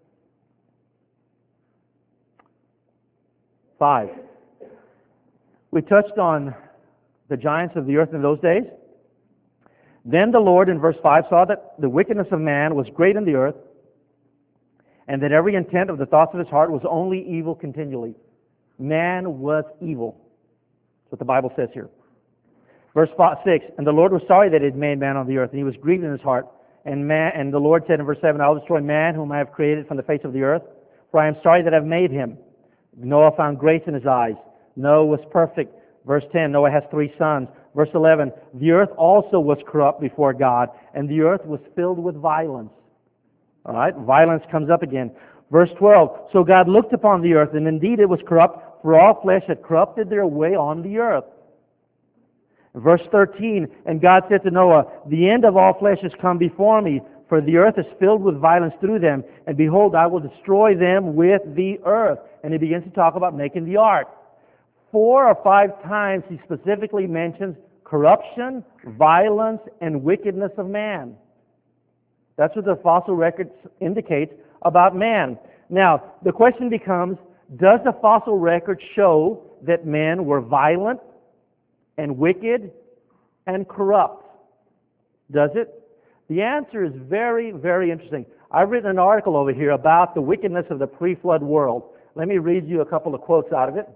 5. We touched on the giants of the earth in those days. Then the Lord, in verse 5, saw that the wickedness of man was great in the earth, and that every intent of the thoughts of his heart was only evil continually. Man was evil. That's what the Bible says here. Verse 6, and the Lord was sorry that he had made man on the earth, and he was grieved in his heart. And the Lord said in verse 7, I will destroy man whom I have created from the face of the earth, for I am sorry that I have made him. Noah found grace in his eyes. Noah was perfect. Verse 10, Noah has 3 sons. Verse 11, the earth also was corrupt before God, and the earth was filled with violence. All right, violence comes up again. Verse 12, so God looked upon the earth, and indeed it was corrupt, for all flesh had corrupted their way on the earth. Verse 13, and God said to Noah, the end of all flesh has come before me, for the earth is filled with violence through them, and behold, I will destroy them with the earth. And he begins to talk about making the ark. 4 or 5 times he specifically mentions corruption, violence, and wickedness of man. That's what the fossil record indicates about man. Now, the question becomes, does the fossil record show that men were violent and wicked and corrupt? Does it? The answer is very, very interesting. I've written an article over here about the wickedness of the pre-flood world. Let me read you a couple of quotes out of it.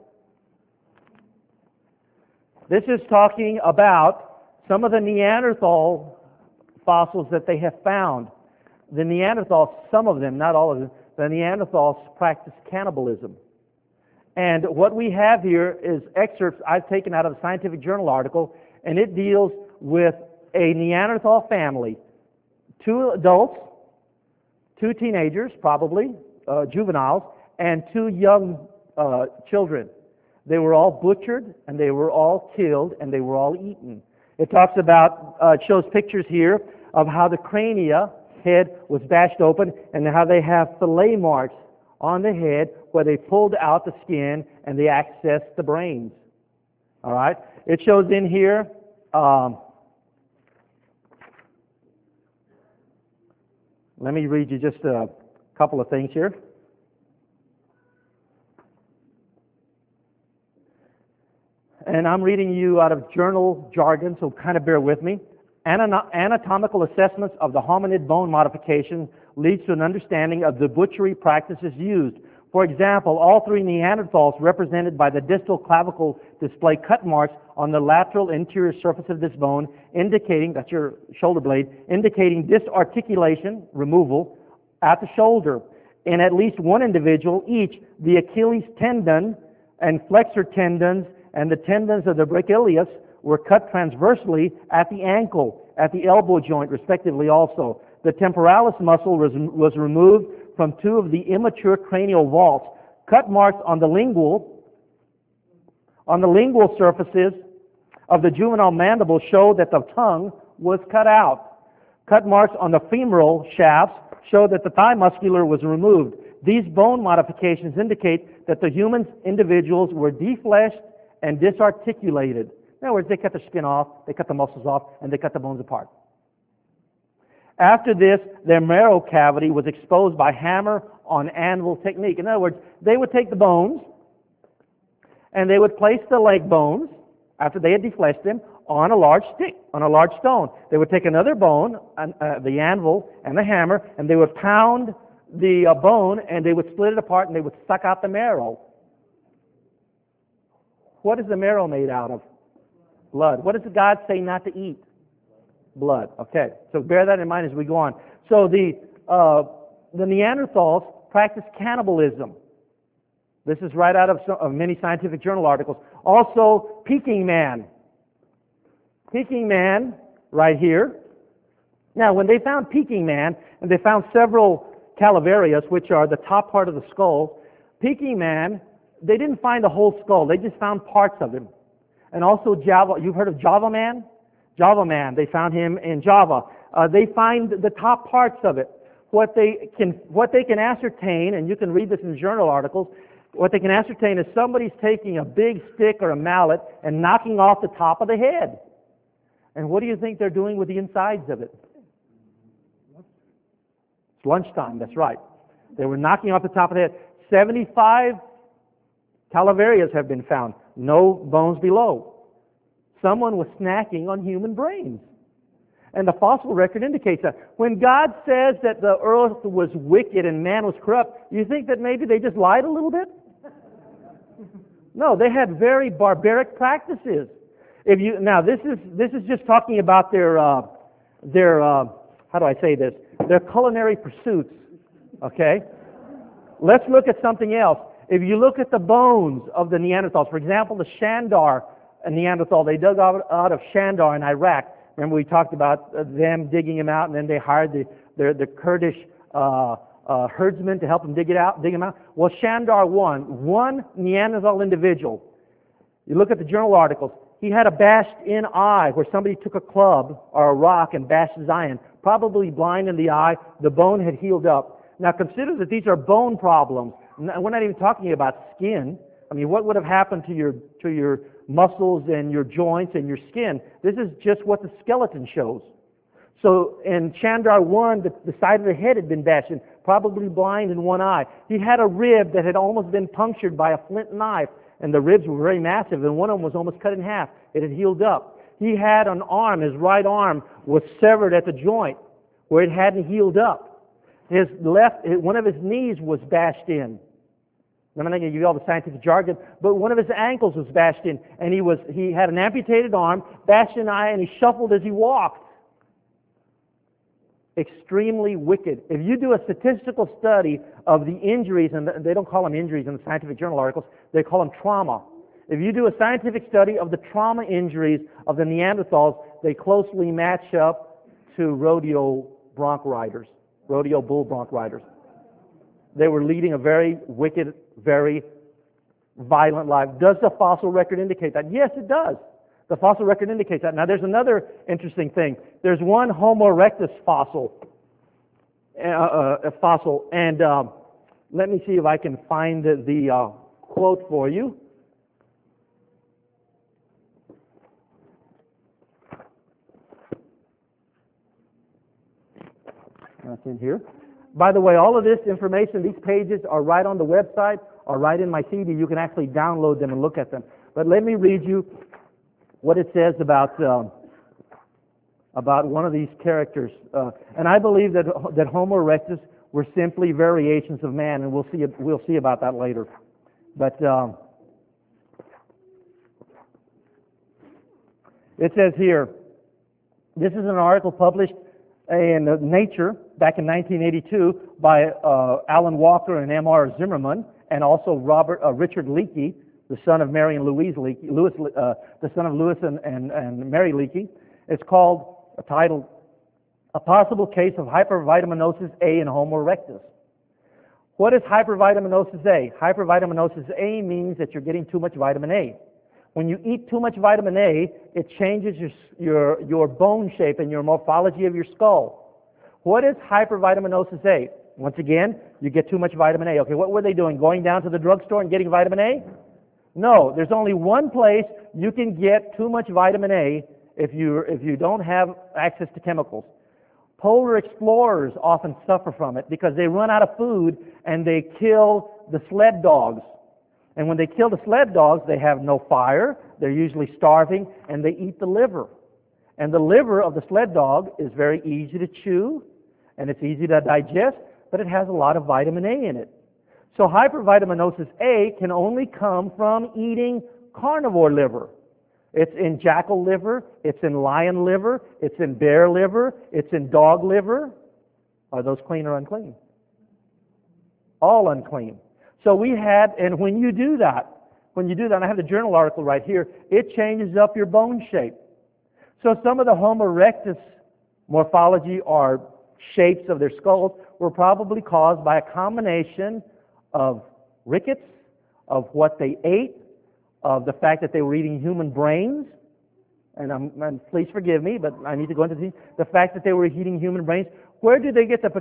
This is talking about some of the Neanderthal fossils that they have found. The Neanderthals, some of them, not all of them, the Neanderthals practiced cannibalism. And what we have here is excerpts I've taken out of a scientific journal article, and it deals with a Neanderthal family. 2 adults, 2 teenagers, probably, juveniles, and 2 young children. They were all butchered, and they were all killed, and they were all eaten. It talks about, shows pictures here of how the crania head was bashed open, and how they have fillet marks on the head where they pulled out the skin and they accessed the brains. All right? It shows in here let me read you just a couple of things here. And I'm reading you out of journal jargon, so kind of bear with me. Anatomical assessments of the hominid bone modification leads to an understanding of the butchery practices used. For example, all three Neanderthals, represented by the distal clavicle, display cut marks on the lateral interior surface of this bone, indicating, that's your shoulder blade, indicating disarticulation, removal, at the shoulder. In at least one individual, each, the Achilles tendon and flexor tendons and the tendons of the brachialius were cut transversely at the ankle, at the elbow joint, respectively also. The temporalis muscle was removed from two of the immature cranial vaults. Cut marks on the lingual surfaces of the juvenile mandible show that the tongue was cut out. Cut marks on the femoral shafts show that the thigh muscular was removed. These bone modifications indicate that the human individuals were defleshed and disarticulated. In other words, they cut the skin off, they cut the muscles off, and they cut the bones apart. After this, their marrow cavity was exposed by hammer on anvil technique. In other words, they would take the bones and they would place the leg bones, after they had defleshed them, on a large stick, on a large stone. They would take another bone, the anvil and the hammer, and they would pound the bone and they would split it apart and they would suck out the marrow. What is the marrow made out of? Blood. What does God say not to eat? Blood. Okay, so bear that in mind as we go on. So the Neanderthals practiced cannibalism. This is right out of many scientific journal articles. Also, Peking man. Peking man, right here. Now, when they found Peking man, and they found several calaverias, which are the top part of the skull, Peking man, they didn't find the whole skull. They just found parts of him. And also Java. You've heard of Java man? Java man, they found him in Java. They find the top parts of it. What they can ascertain, and you can read this in journal articles, what they can ascertain is somebody's taking a big stick or a mallet and knocking off the top of the head. And what do you think they're doing with the insides of it? It's lunchtime, that's right. They were knocking off the top of the head. 75 calaverias have been found. No bones below. Someone was snacking on human brains. And the fossil record indicates that. When God says that the earth was wicked and man was corrupt, you think that maybe they just lied a little bit? No, they had very barbaric practices. Now this is just talking about their how do I say this? Their culinary pursuits. Okay? Let's look at something else. If you look at the bones of the Neanderthals, for example, the Shandar Neanderthal, they dug out of Shandar in Iraq. Remember we talked about them digging him out, and then they hired the Kurdish herdsmen to help them dig him out. Well, Shandar one Neanderthal individual. You look at the journal articles. He had a bashed-in eye, where somebody took a club or a rock and bashed his eye in. Probably blind in the eye. The bone had healed up. Now consider that these are bone problems. We're not even talking about skin. I mean, what would have happened to your muscles and your joints and your skin? This is just what the skeleton shows. So in Shandar 1, the side of the head had been bashed in, probably blind in one eye. He had a rib that had almost been punctured by a flint knife, and the ribs were very massive, and one of them was almost cut in half. It had healed up. He had an arm, his right arm was severed at the joint where it hadn't healed up. One of his knees was bashed in. I'm not going to give you all the scientific jargon, but one of his ankles was bashed in, and he had an amputated arm, bashed in eye, and he shuffled as he walked. Extremely wicked. If you do a statistical study of the injuries, and they don't call them injuries in the scientific journal articles, they call them trauma. If you do a scientific study of the trauma injuries of the Neanderthals, they closely match up to rodeo bull bronc riders. They were leading a very wicked, very violent life. Does the fossil record indicate that? Yes, it does. The fossil record indicates that. Now, there's another interesting thing. There's one Homo erectus fossil, and let me see if I can find the quote for you. That's in here. By the way, all of this information, these pages are right on the website or right in my CD. You can actually download them and look at them. But let me read you what it says about one of these characters. And I believe that Homo erectus were simply variations of man, and we'll see about that later. But it says here, this is an article published in Nature back in 1982 by Alan Walker and M.R. Zimmerman, and also Richard Leakey, the son of Mary and Louise Leakey, the son of Louis and Mary Leakey. It's titled, A Possible Case of Hypervitaminosis A in Homo erectus. What is hypervitaminosis A? Hypervitaminosis A means that you're getting too much vitamin A. When you eat too much vitamin A, it changes your bone shape and your morphology of your skull. What is hypervitaminosis A? Once again, you get too much vitamin A. Okay, what were they doing? Going down to the drugstore and getting vitamin A? No, there's only one place you can get too much vitamin A if you don't have access to chemicals. Polar explorers often suffer from it because they run out of food and they kill the sled dogs. And when they kill the sled dogs, they have no fire, they're usually starving, and they eat the liver. And the liver of the sled dog is very easy to chew, and it's easy to digest, but it has a lot of vitamin A in it. So hypervitaminosis A can only come from eating carnivore liver. It's in jackal liver, it's in lion liver, it's in bear liver, it's in dog liver. Are those clean or unclean? All unclean. So and when you do that, and I have the journal article right here, it changes up your bone shape. So some of the Homo erectus morphology or shapes of their skulls were probably caused by a combination of rickets, of what they ate, of the fact that they were eating human brains, and please forgive me, but I need to go into the fact that they were eating human brains. Where do they get the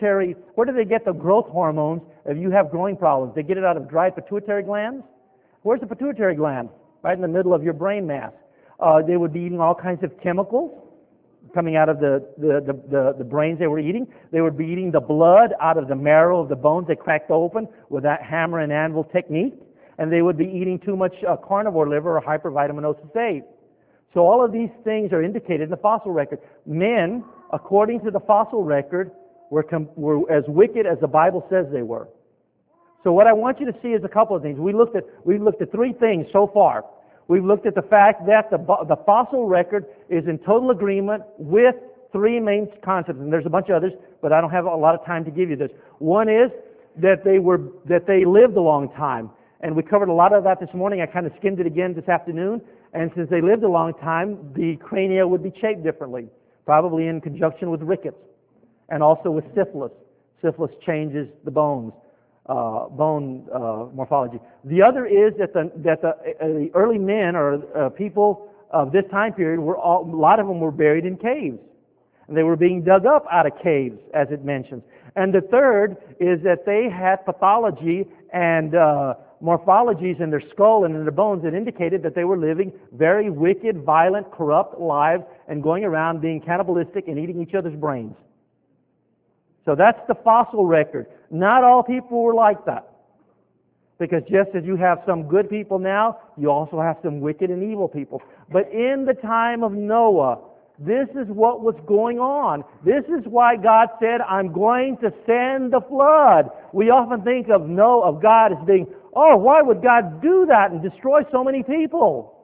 growth hormones if you have growing problems? They get it out of dried pituitary glands? Where's the pituitary gland? Right in the middle of your brain mass. They would be eating all kinds of chemicals coming out of the brains they were eating. They would be eating the blood out of the marrow of the bones they cracked open with that hammer and anvil technique. And they would be eating too much carnivore liver or hypervitaminosis A. So all of these things are indicated in the fossil record. Men, according to the fossil record, were as wicked as the Bible says they were. So what I want you to see is a couple of things. We've looked at three things so far. We've looked at the fact that the fossil record is in total agreement with three main concepts, and there's a bunch of others, but I don't have a lot of time to give you this. One is that they lived a long time, and we covered a lot of that this morning. I kind of skimmed it again this afternoon, and since they lived a long time, the crania would be shaped differently, probably in conjunction with rickets, and also with syphilis. Syphilis changes the bone morphology. The other is that the early men or people of this time period a lot of them were buried in caves, and they were being dug up out of caves, as it mentions. And the third is that they had pathology and morphologies in their skull and in their bones that indicated that they were living very wicked, violent, corrupt lives and going around being cannibalistic and eating each other's brains. So that's the fossil record. Not all people were like that. Because just as you have some good people now, you also have some wicked and evil people. But in the time of Noah, this is what was going on. This is why God said, I'm going to send the flood. We often think of God as being, oh, why would God do that and destroy so many people?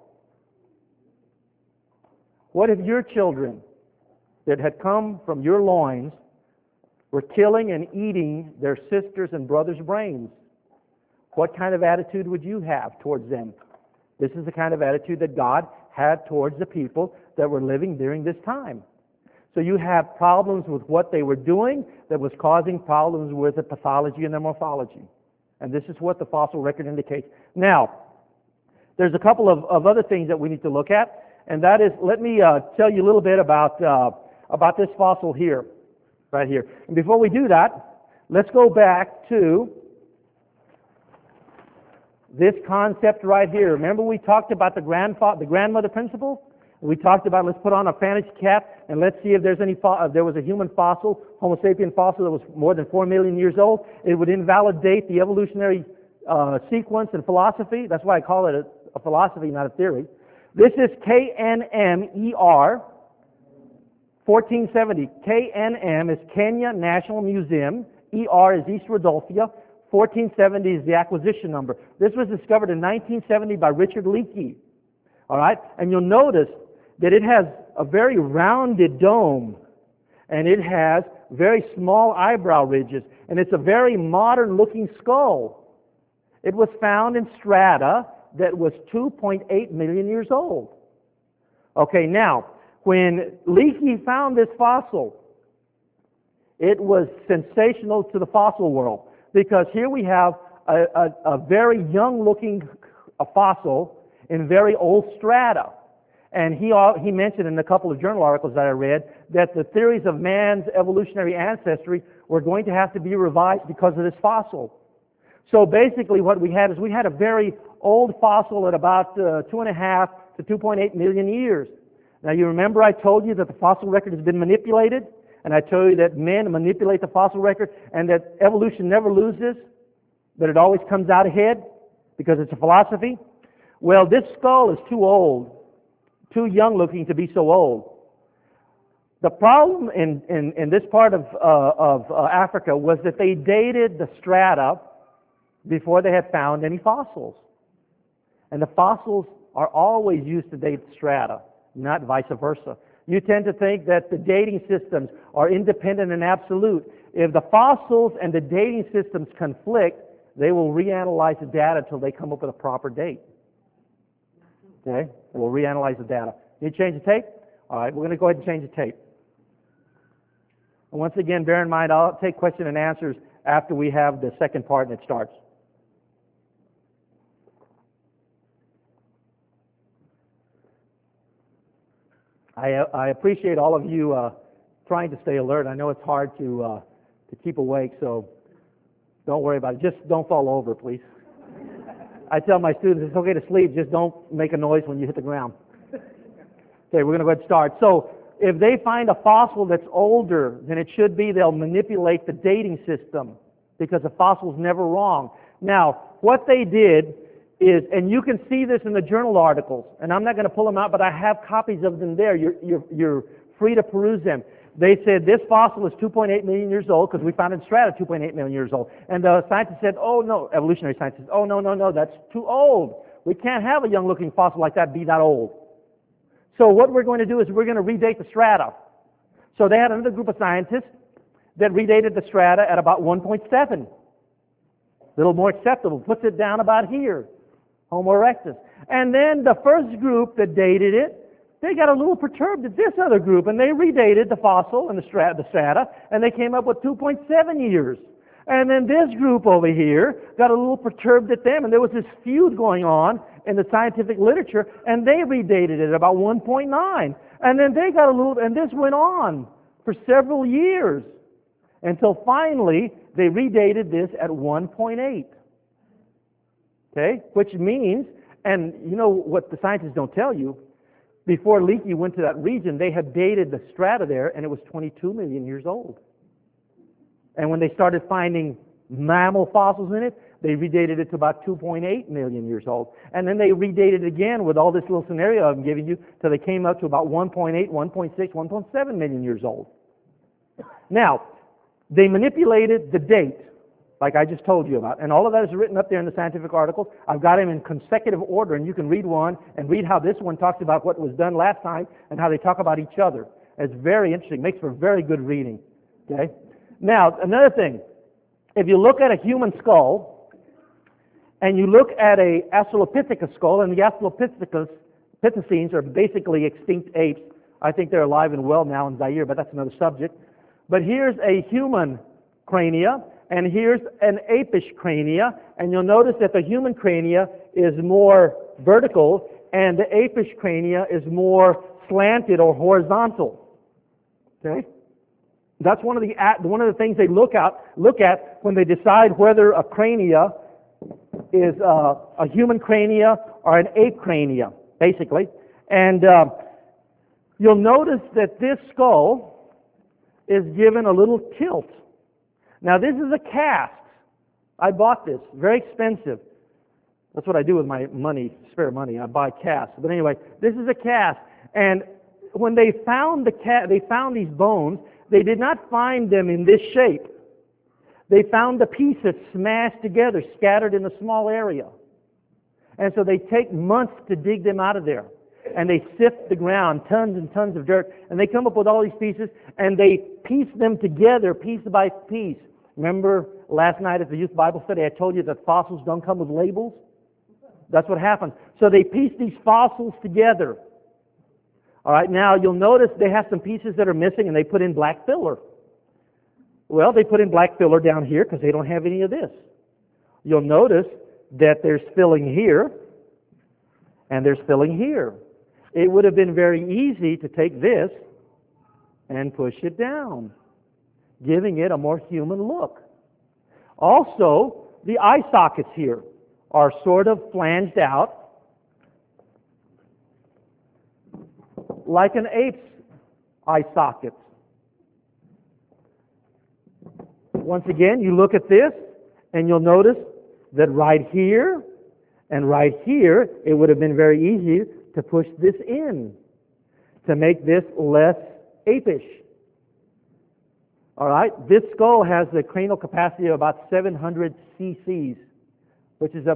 What if your children that had come from your loins were killing and eating their sisters' and brothers' brains? What kind of attitude would you have towards them? This is the kind of attitude that God had towards the people that were living during this time. So you have problems with what they were doing that was causing problems with the pathology and their morphology. And this is what the fossil record indicates. Now, there's a couple of other things that we need to look at, and that is, let me tell you a little bit about this fossil here, right here. And before we do that, let's go back to this concept right here. Remember we talked about the grandmother principle? We talked about, let's put on a fantasy cap and let's see if there was a human fossil, Homo sapien fossil that was more than 4 million years old. It would invalidate the evolutionary sequence and philosophy. That's why I call it a philosophy, not a theory. This is KNMER 1470. KNM is Kenya National Museum, ER is East Rhodolphia. 1470 is the acquisition number. This was discovered in 1970 by Richard Leakey. All right? And you'll notice that it has a very rounded dome, and it has very small eyebrow ridges, and it's a very modern-looking skull. It was found in strata that was 2.8 million years old. Okay, now, when Leakey found this fossil, it was sensational to the fossil world, because here we have a very young-looking fossil in very old strata. And he mentioned in a couple of journal articles that I read that the theories of man's evolutionary ancestry were going to have to be revised because of this fossil. So basically what we had is we had a very old fossil at about 2.5 to 2.8 million years. Now you remember I told you that the fossil record has been manipulated, and I told you that men manipulate the fossil record and that evolution never loses, but it always comes out ahead because it's a philosophy. Well, this skull is too old, too young looking to be so old. The problem in this part of Africa was that they dated the strata before they had found any fossils. And the fossils are always used to date the strata, not vice versa. You tend to think that the dating systems are independent and absolute. If the fossils and the dating systems conflict, they will reanalyze the data until they come up with a proper date. Okay? We'll reanalyze the data. Need to change the tape? All right, we're going to go ahead and change the tape. And once again, bear in mind, I'll take question and answers after we have the second part and it starts. I appreciate all of you trying to stay alert. I know it's hard to keep awake, so don't worry about it. Just don't fall over, please. I tell my students it's okay to sleep, just don't make a noise when you hit the ground. Okay, we're going to go ahead and start. So if they find a fossil that's older than it should be, they'll manipulate the dating system because the fossil's never wrong. Now, what they did is, and you can see this in the journal articles, and I'm not going to pull them out, but I have copies of them there. You're free to peruse them. They said this fossil is 2.8 million years old because we found it in strata 2.8 million years old. And the scientists said, oh no, evolutionary scientists, oh no, that's too old. We can't have a young-looking fossil like that be that old. So what we're going to do is we're going to redate the strata. So they had another group of scientists that redated the strata at about 1.7. A little more acceptable, puts it down about here. Homo erectus. And then the first group that dated it, they got a little perturbed at this other group, and they redated the fossil and the strata, and they came up with 2.7 years. And then this group over here got a little perturbed at them, and there was this feud going on in the scientific literature, and they redated it at about 1.9. And then they got a little, and this went on for several years, until finally they redated this at 1.8. Okay? Which means, and you know what the scientists don't tell you, before Leakey went to that region, they had dated the strata there, and it was 22 million years old. And when they started finding mammal fossils in it, they redated it to about 2.8 million years old. And then they redated it again with all this little scenario I'm giving you, till they came up to about 1.8, 1.6, 1.7 million years old. Now, they manipulated the date, like I just told you about. And all of that is written up there in the scientific articles. I've got them in consecutive order, and you can read one and read how this one talks about what was done last time and how they talk about each other. It's very interesting. Makes for very good reading. Okay? Now, another thing. If you look at a human skull and you look at a Australopithecus skull, and the Australopithecines are basically extinct apes. I think they're alive and well now in Zaire, but that's another subject. But here's a human crania, and here's an apish crania, and you'll notice that the human crania is more vertical and the apish crania is more slanted or horizontal. Okay? That's one of the things they look at when they decide whether a crania is a human crania or an ape crania, basically. And you'll notice that this skull is given a little tilt. Now this is a cast. I bought this, very expensive. That's what I do with my money, spare money. I buy casts. But anyway, this is a cast. And when they found these bones, they did not find them in this shape. They found the pieces smashed together, scattered in a small area. And so they take months to dig them out of there. And they sift the ground, tons and tons of dirt, and they come up with all these pieces, and they piece them together piece by piece. Remember last night at the youth Bible study, I told you that fossils don't come with labels? That's what happened. So they piece these fossils together. All right, now you'll notice they have some pieces that are missing, and they put in black filler. Well, they put in black filler down here because they don't have any of this. You'll notice that there's filling here, and there's filling here. It would have been very easy to take this and push it down, giving it a more human look. Also, the eye sockets here are sort of flanged out like an ape's eye sockets. Once again, you look at this and you'll notice that right here and right here, it would have been very easy to push this in to make this less apish. All right, this skull has the cranial capacity of about 700 cc's, which is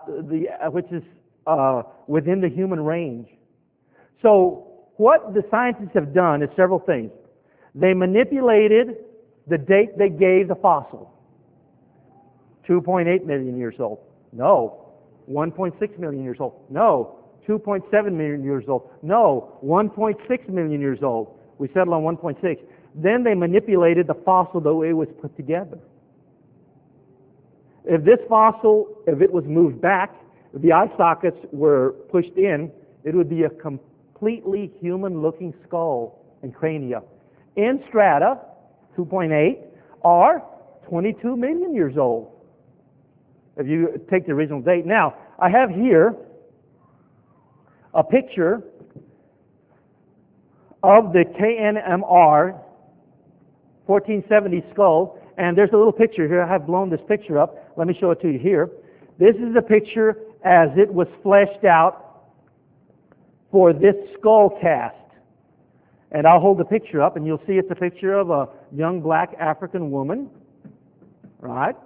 within the human range. So what the scientists have done is several things. They manipulated the date they gave the fossil. 2.8 million years old. No. 1.6 million years old. No. 2.7 million years old. No. 1.6 million years old. We settled on 1.6. Then they manipulated the fossil the way it was put together. If this fossil, if it was moved back, if the eye sockets were pushed in, it would be a completely human-looking skull and crania. In strata, 2.8, are 22 million years old, if you take the original date. Now, I have here a picture of the KNMR 1470 skull, and there's a little picture here. I have blown this picture up. Let me show it to you here. This is the picture as it was fleshed out for this skull cast. And I'll hold the picture up, and you'll see it's a picture of a young black African woman, right?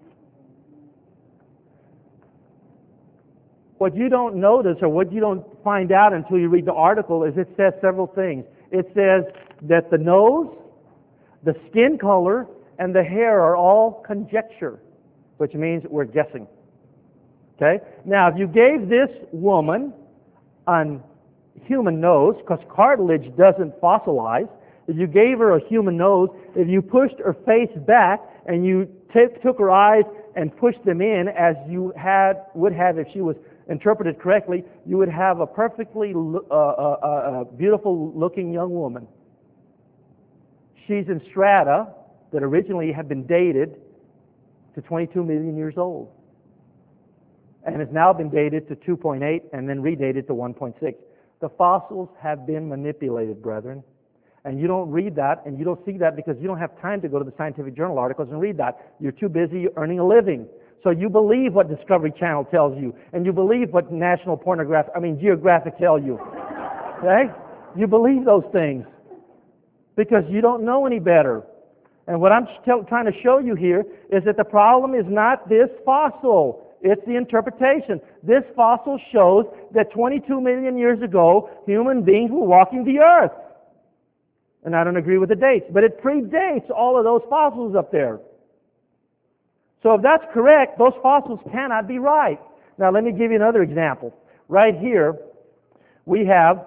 What you don't notice, or what you don't find out until you read the article, is it says several things. It says that the nose, the skin color, and the hair are all conjecture, which means we're guessing. Okay? Now, if you gave this woman a human nose, because cartilage doesn't fossilize, if you gave her a human nose, if you pushed her face back and you took her eyes and pushed them in as you would have if she was interpreted correctly, you would have a perfectly beautiful-looking young woman. She's in strata that originally had been dated to 22 million years old, and has now been dated to 2.8 and then redated to 1.6. The fossils have been manipulated, brethren. And you don't read that, and you don't see that because you don't have time to go to the scientific journal articles and read that. You're too busy earning a living. So you believe what Discovery Channel tells you, and you believe what National Geographic tell you. Okay? You believe those things because you don't know any better. And what I'm trying to show you here is that the problem is not this fossil. It's the interpretation. This fossil shows that 22 million years ago, human beings were walking the earth. And I don't agree with the dates, but it predates all of those fossils up there. So if that's correct, those fossils cannot be right. Now let me give you another example. Right here, we have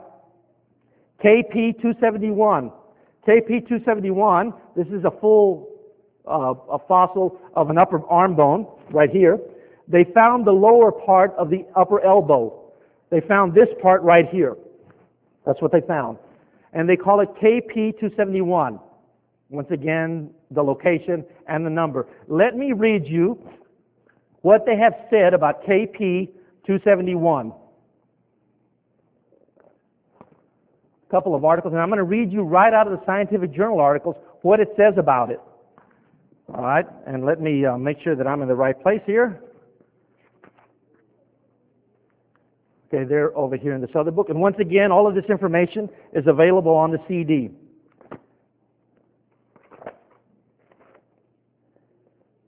KP271. KP271, this is a full a fossil of an upper arm bone right here. They found the lower part of the upper elbow. They found this part right here. That's what they found. And they call it KP271. Once again, the location and the number. Let me read you what they have said about KP271. A couple of articles, and I'm going to read you right out of the scientific journal articles what it says about it. All right, and let me make sure that I'm in the right place here. Okay, they're over here in this other book. And once again, all of this information is available on the CD.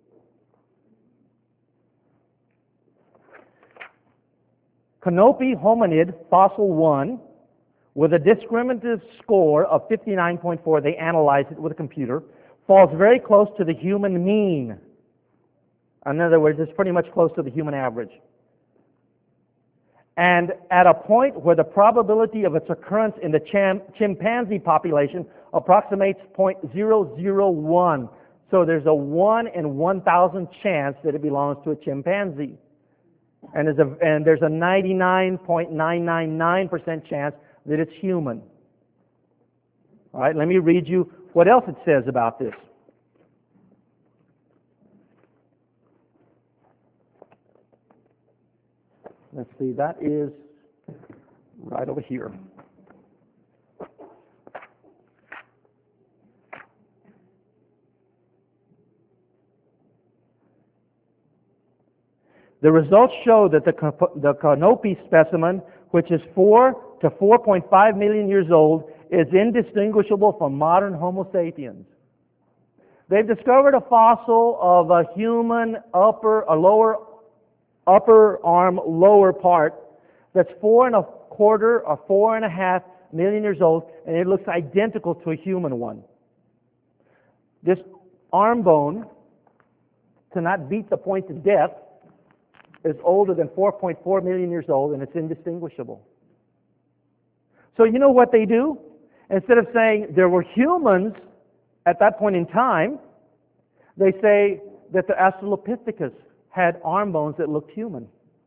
Canope hominid, fossil 1, with a discriminative score of 59.4, they analyzed it with a computer, falls very close to the human mean. In other words, it's pretty much close to the human average. And at a point where the probability of its occurrence in the chimpanzee population approximates 0.001. So there's a 1 in 1,000 chance that it belongs to a chimpanzee. And there's a 99.999% chance that it's human. All right, let me read you what else it says about this. Let's see, that is right over here. The results show that the Canope specimen, which is 4 to 4.5 million years old, is indistinguishable from modern Homo sapiens. They've discovered a fossil of a human upper arm, lower part, that's 4.25 or 4.5 million years old, and it looks identical to a human one. This arm bone, to not beat the point to death, is older than 4.4 million years old, and it's indistinguishable. So you know what they do? Instead of saying there were humans at that point in time, they say that the Australopithecus had arm bones that looked human.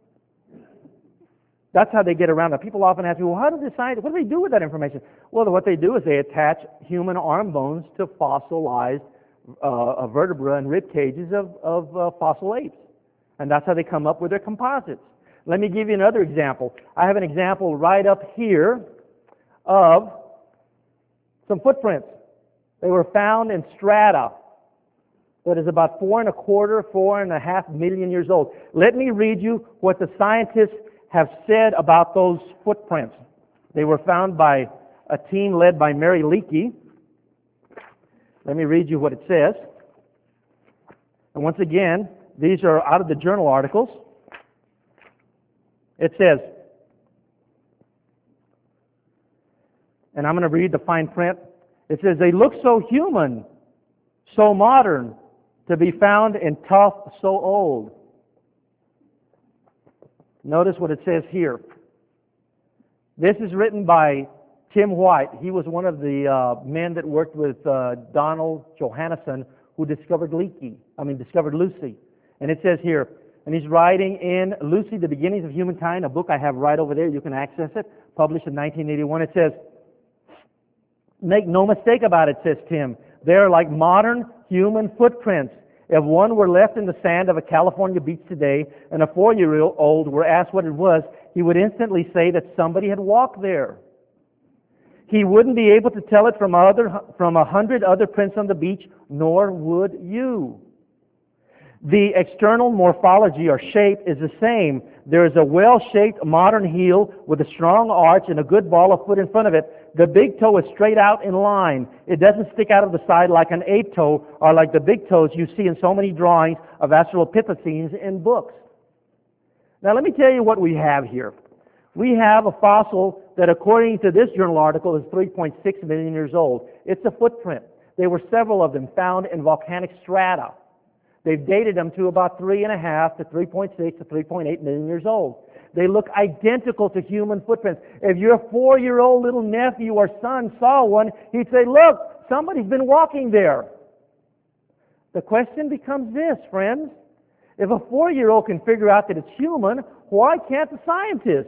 That's how they get around it. People often ask me, well, what do they do with that information? Well, what they do is they attach human arm bones to fossilized vertebra and rib cages of fossil apes. And that's how they come up with their composites. Let me give you another example. I have an example right up here of some footprints. They were found in strata that is about 4.25, 4.5 million years old. Let me read you what the scientists have said about those footprints. They were found by a team led by Mary Leakey. Let me read you what it says. And once again, these are out of the journal articles. It says, and I'm going to read the fine print. It says, they look so human, so modern, to be found in tough, so old. Notice what it says here. This is written by Tim White. He was one of the men that worked with Donald Johannesson, who discovered Lucy. And it says here, and he's writing in Lucy, The Beginnings of Humankind, a book I have right over there. You can access it, published in 1981. It says, make no mistake about it, says Tim. They are like modern human footprints. If one were left in the sand of a California beach today and a 4-year-old were asked what it was, he would instantly say that somebody had walked there. He wouldn't be able to tell it from 100 other prints on the beach, nor would you. The external morphology or shape is the same. There is a well-shaped modern heel with a strong arch and a good ball of foot in front of it. The big toe is straight out in line. It doesn't stick out of the side like an ape toe or like the big toes you see in so many drawings of Australopithecines in books. Now let me tell you what we have here. We have a fossil that, according to this journal article, is 3.6 million years old. It's a footprint. There were several of them found in volcanic strata. They've dated them to about 3.5 to 3.6 to 3.8 million years old. They look identical to human footprints. If your 4-year-old little nephew or son saw one, he'd say, look, somebody's been walking there. The question becomes this, friends. If a 4-year-old can figure out that it's human, why can't the scientist?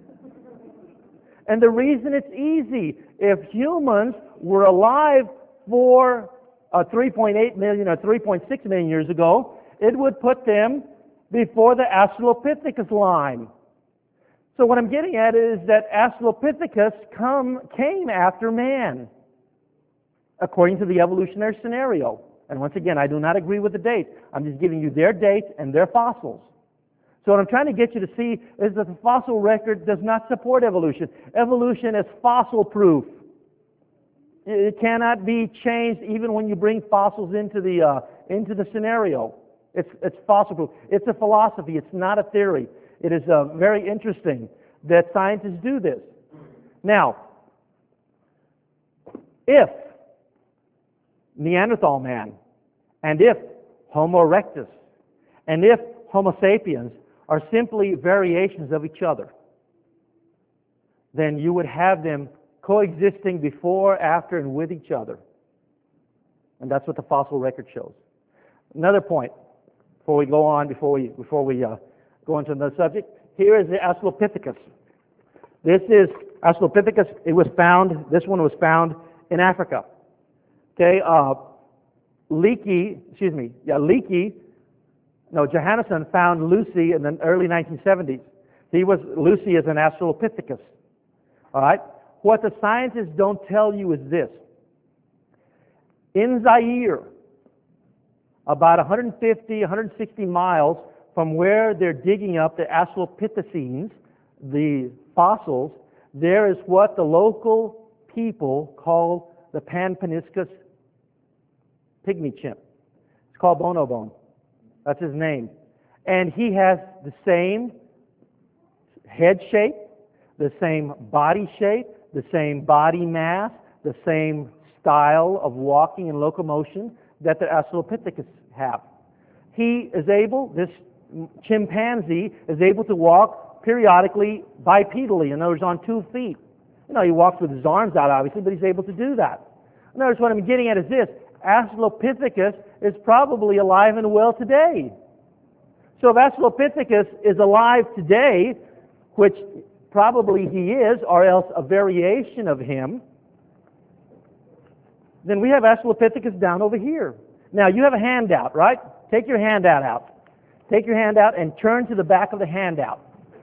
And the reason it's easy. If humans were alive for 3.8 million or 3.6 million years ago, it would put them before the Australopithecus line. So what I'm getting at is that Australopithecus came after man, according to the evolutionary scenario. And once again, I do not agree with the date. I'm just giving you their dates and their fossils. So what I'm trying to get you to see is that the fossil record does not support evolution. Evolution is fossil proof. It cannot be changed even when you bring fossils into the scenario. It's fossil proof. It's a philosophy. It's not a theory. It is very interesting that scientists do this. Now, if Neanderthal man, and if Homo erectus, and if Homo sapiens are simply variations of each other, then you would have them coexisting before, after, and with each other. And that's what the fossil record shows. Another point before we go on, before we go into another subject, here is the Australopithecus. This is Australopithecus. It was found, this one was found in Africa. Okay, Johannesson found Lucy in the early 1970s. Lucy is an Australopithecus. All right? What the scientists don't tell you is this. In Zaire, about 150, 160 miles from where they're digging up the Australopithecines, the fossils, there is what the local people call the Pan-Paniscus pygmy chimp. It's called Bonobone. That's his name. And he has the same head shape, the same body shape, the same body mass, the same style of walking and locomotion that the Australopithecus have. He is able, this chimpanzee is able to walk periodically bipedally, in other words, on 2 feet. He walks with his arms out, obviously, but he's able to do that. In other words, what I'm getting at is this. Australopithecus is probably alive and well today. So if Australopithecus is alive today, which probably he is, or else a variation of him, then we have Australopithecus down over here. Now, you have a handout, right? Take your handout out. Take your handout and turn to the back of the handout.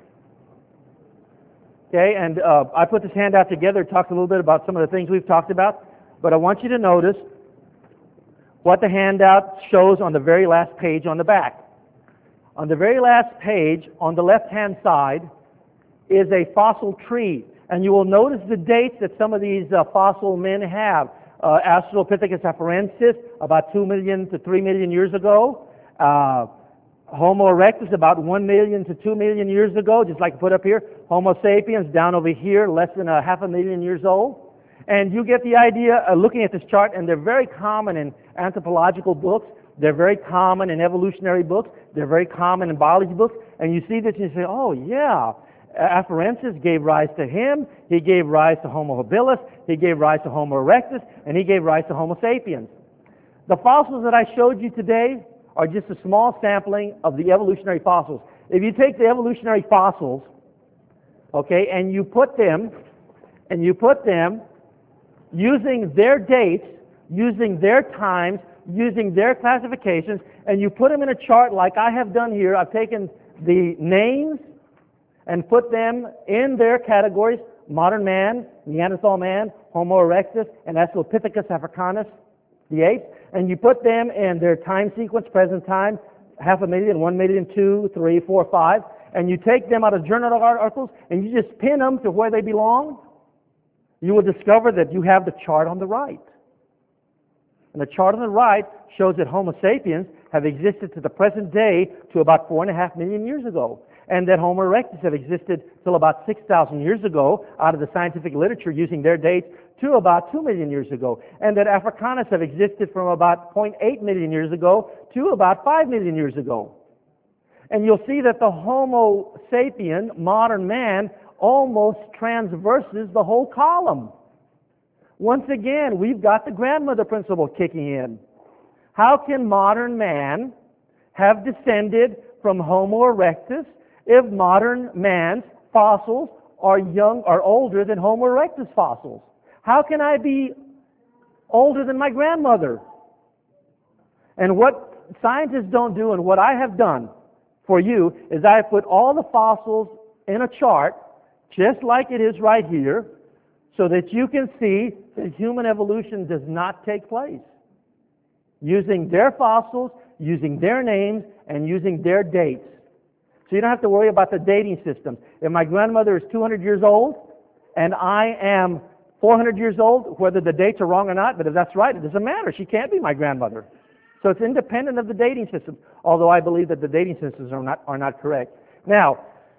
Okay, and I put this handout together. It talks a little bit about some of the things we've talked about, but I want you to notice what the handout shows on the very last page on the back. On the very last page, on the left-hand side, is a fossil tree. And you will notice the dates that some of these fossil men have. Australopithecus afarensis, about 2 million to 3 million years ago. Homo erectus, about 1 million to 2 million years ago, just like I put up here. Homo sapiens, down over here, less than 500,000 years old. And you get the idea looking at this chart, and they're very common in anthropological books. They're very common in evolutionary books. They're very common in biology books. And you see this and you say, oh, yeah, afarensis gave rise to him. He gave rise to Homo habilis. He gave rise to Homo erectus. And he gave rise to Homo sapiens. The fossils that I showed you today are just a small sampling of the evolutionary fossils. If you take the evolutionary fossils, okay, and you put them using their dates, using their times, using their classifications, and you put them in a chart like I have done here. I've taken the names and put them in their categories: modern man, Neanderthal man, Homo erectus, and Australopithecus africanus, the ape, and you put them in their time sequence, present time, 500,000, 1 million, 2, 3, 4, 5, and you take them out of journal articles and you just pin them to where they belong, you will discover that you have the chart on the right. And the chart on the right shows that Homo sapiens have existed to the present day to about 4.5 million years ago, and that Homo erectus have existed till about 6,000 years ago out of the scientific literature using their dates to about 2 million years ago, and that Africanus have existed from about 0.8 million years ago to about 5 million years ago. And you'll see that the Homo sapien, modern man, almost transverses the whole column. Once again, we've got the grandmother principle kicking in. How can modern man have descended from Homo erectus if modern man's fossils are older than Homo erectus fossils? How can I be older than my grandmother? And what scientists don't do, and what I have done for you, is I have put all the fossils in a chart, just like it is right here, so that you can see that human evolution does not take place. Using their fossils, using their names, and using their dates. So you don't have to worry about the dating system. If my grandmother is 200 years old, and I am 400 years old, whether the dates are wrong or not, but if that's right, it doesn't matter. She can't be my grandmother. So it's independent of the dating system, although I believe that the dating systems are not correct. Now,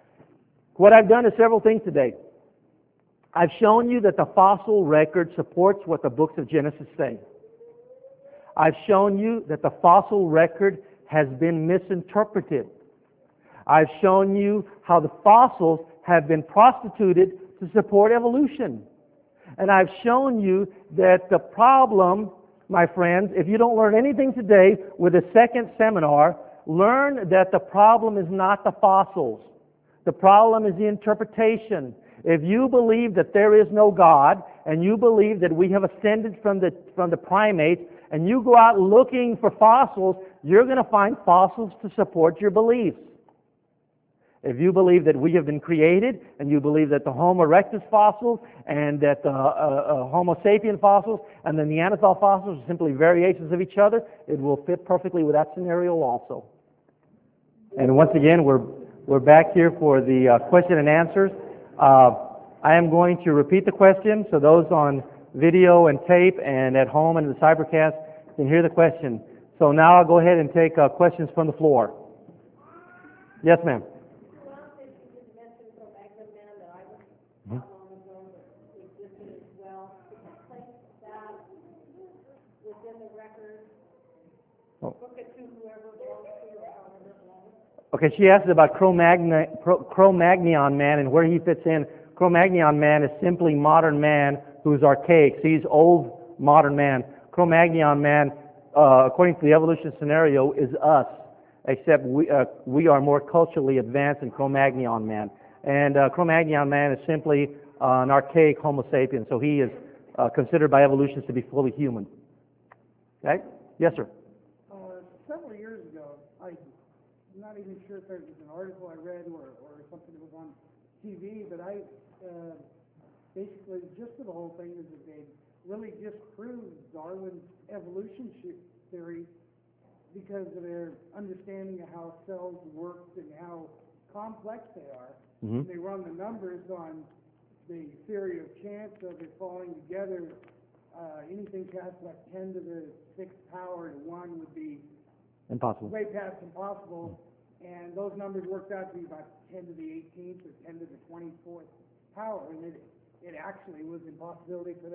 What I've done is several things today. I've shown you that the fossil record supports what the books of Genesis say. I've shown you that the fossil record has been misinterpreted. I've shown you how the fossils have been prostituted to support evolution. And I've shown you that the problem, my friends, if you don't learn anything today with the second seminar, learn that the problem is not the fossils. The problem is the interpretation. If you believe that there is no God, and you believe that we have ascended from the primates, and you go out looking for fossils, you're going to find fossils to support your beliefs. If you believe that we have been created, and you believe that the Homo erectus fossils, and that the Homo sapien fossils, and the Neanderthal fossils are simply variations of each other, it will fit perfectly with that scenario also. And once again, we're back here for the question and answers. I am going to repeat the question so those on video and tape and at home and in the cybercast can hear the question. So now I'll go ahead and take questions from the floor. Yes, ma'am. Okay, she asked about Cro-Magnon man and where he fits in. Cro-Magnon man is simply modern man who's archaic. So he's old modern man. Cro-Magnon man, according to the evolution scenario, is us, except we are more culturally advanced than Cro-Magnon man. And Cro-Magnon man is simply an archaic Homo sapien, so he is considered by evolutionists to be fully human. Okay? Yes, sir. Several years ago, I'm not even sure if it was an article I read or something that was on TV, but I basically the gist of the whole thing is that they really disproved Darwin's evolution theory because of their understanding of how cells worked and how complex they are. Mm-hmm. And they run the numbers on the theory of chance of it falling together. Anything past like 10 to the 6th power to 1 would be impossible. Way past impossible. And those numbers worked out to be about 10 to the 18th or 10 to the 24th power. And it actually was impossible for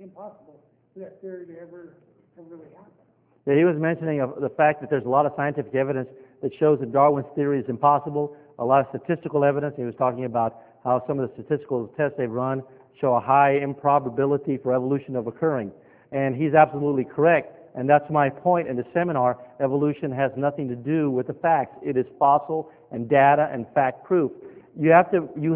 that theory to ever really happen. Yeah, he was mentioning of the fact that there's a lot of scientific evidence that shows that Darwin's theory is impossible, a lot of statistical evidence. He was talking about how some of the statistical tests they've run show a high improbability for evolution of occurring. And he's absolutely correct. And that's my point in the seminar. Evolution has nothing to do with the facts. It is fossil and data and fact proof. You have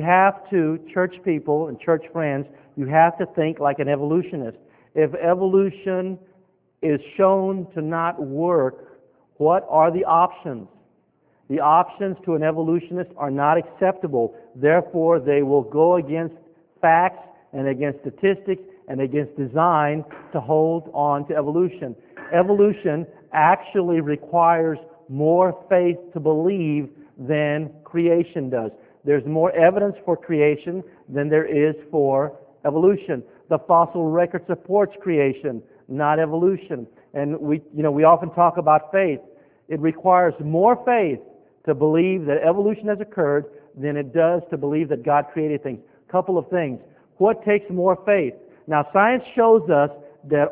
to, church people and church friends, you have to think like an evolutionist. If evolution is shown to not work, what are the options? The options to an evolutionist are not acceptable. Therefore, they will go against facts and against statistics and against design to hold on to evolution. Evolution actually requires more faith to believe than creation does. There's more evidence for creation than there is for evolution. The fossil record supports creation, not evolution. And we often talk about faith. It requires more faith to believe that evolution has occurred than it does to believe that God created things. Couple of things. What takes more faith? Now, science shows us that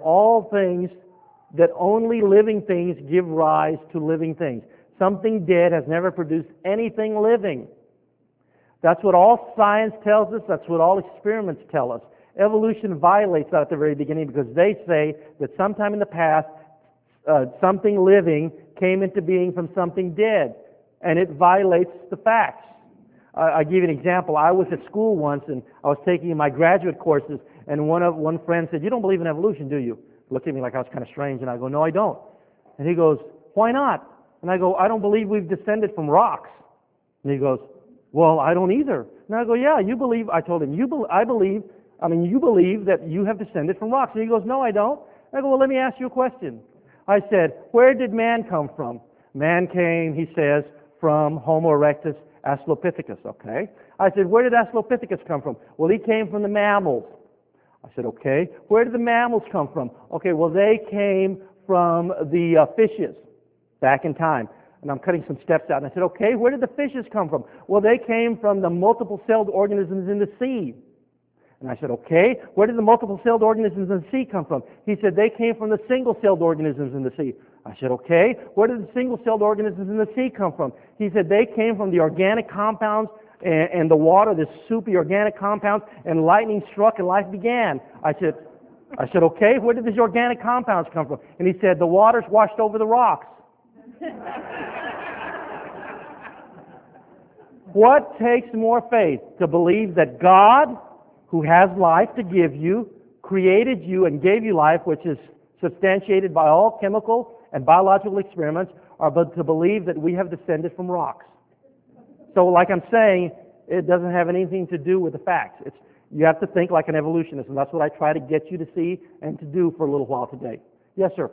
that only living things give rise to living things. Something dead has never produced anything living. That's what all science tells us. That's what all experiments tell us. Evolution violates that at the very beginning because they say that sometime in the past, something living came into being from something dead, and it violates the facts. I'll give you an example. I was at school once, and I was taking my graduate courses, and one friend said, "You don't believe in evolution, do you?" Looked at me like I was kind of strange, and I go, "No, I don't." And he goes, "Why not?" And I go, "I don't believe we've descended from rocks." And he goes, "Well, I don't either." And I go, "Yeah, you believe." I told him, you believe that you have descended from rocks." And he goes, "No, I don't." And I go, "Well, let me ask you a question." I said, "Where did man come from?" Man came, he says, from Homo erectus Australopithecus, okay? I said, "Where did Australopithecus come from?" "Well, he came from the mammals." I said, "Okay. Where did the mammals come from?" "Okay, well, they came from the fishes back in time." And I'm cutting some steps out. And I said, okay, where did the fishes come from? Well, they came from the multiple-celled organisms in the sea. And I said, okay, where did the multiple-celled organisms in the sea come from? He said, they came from the single-celled organisms in the sea. I said, okay, where did the single-celled organisms in the sea come from? He said, they came from the organic compounds and the water, the soupy organic compounds, and lightning struck and life began. I said, okay, where did these organic compounds come from? And he said, the waters washed over the rocks. What takes more faith? To believe that God, who has life to give you, created you and gave you life, which is substantiated by all chemical and biological experiments, or to believe that we have descended from rocks. So like I'm saying, it doesn't have anything to do with the facts. You have to think like an evolutionist, and that's what I try to get you to see and to do for a little while today. Yes, sir.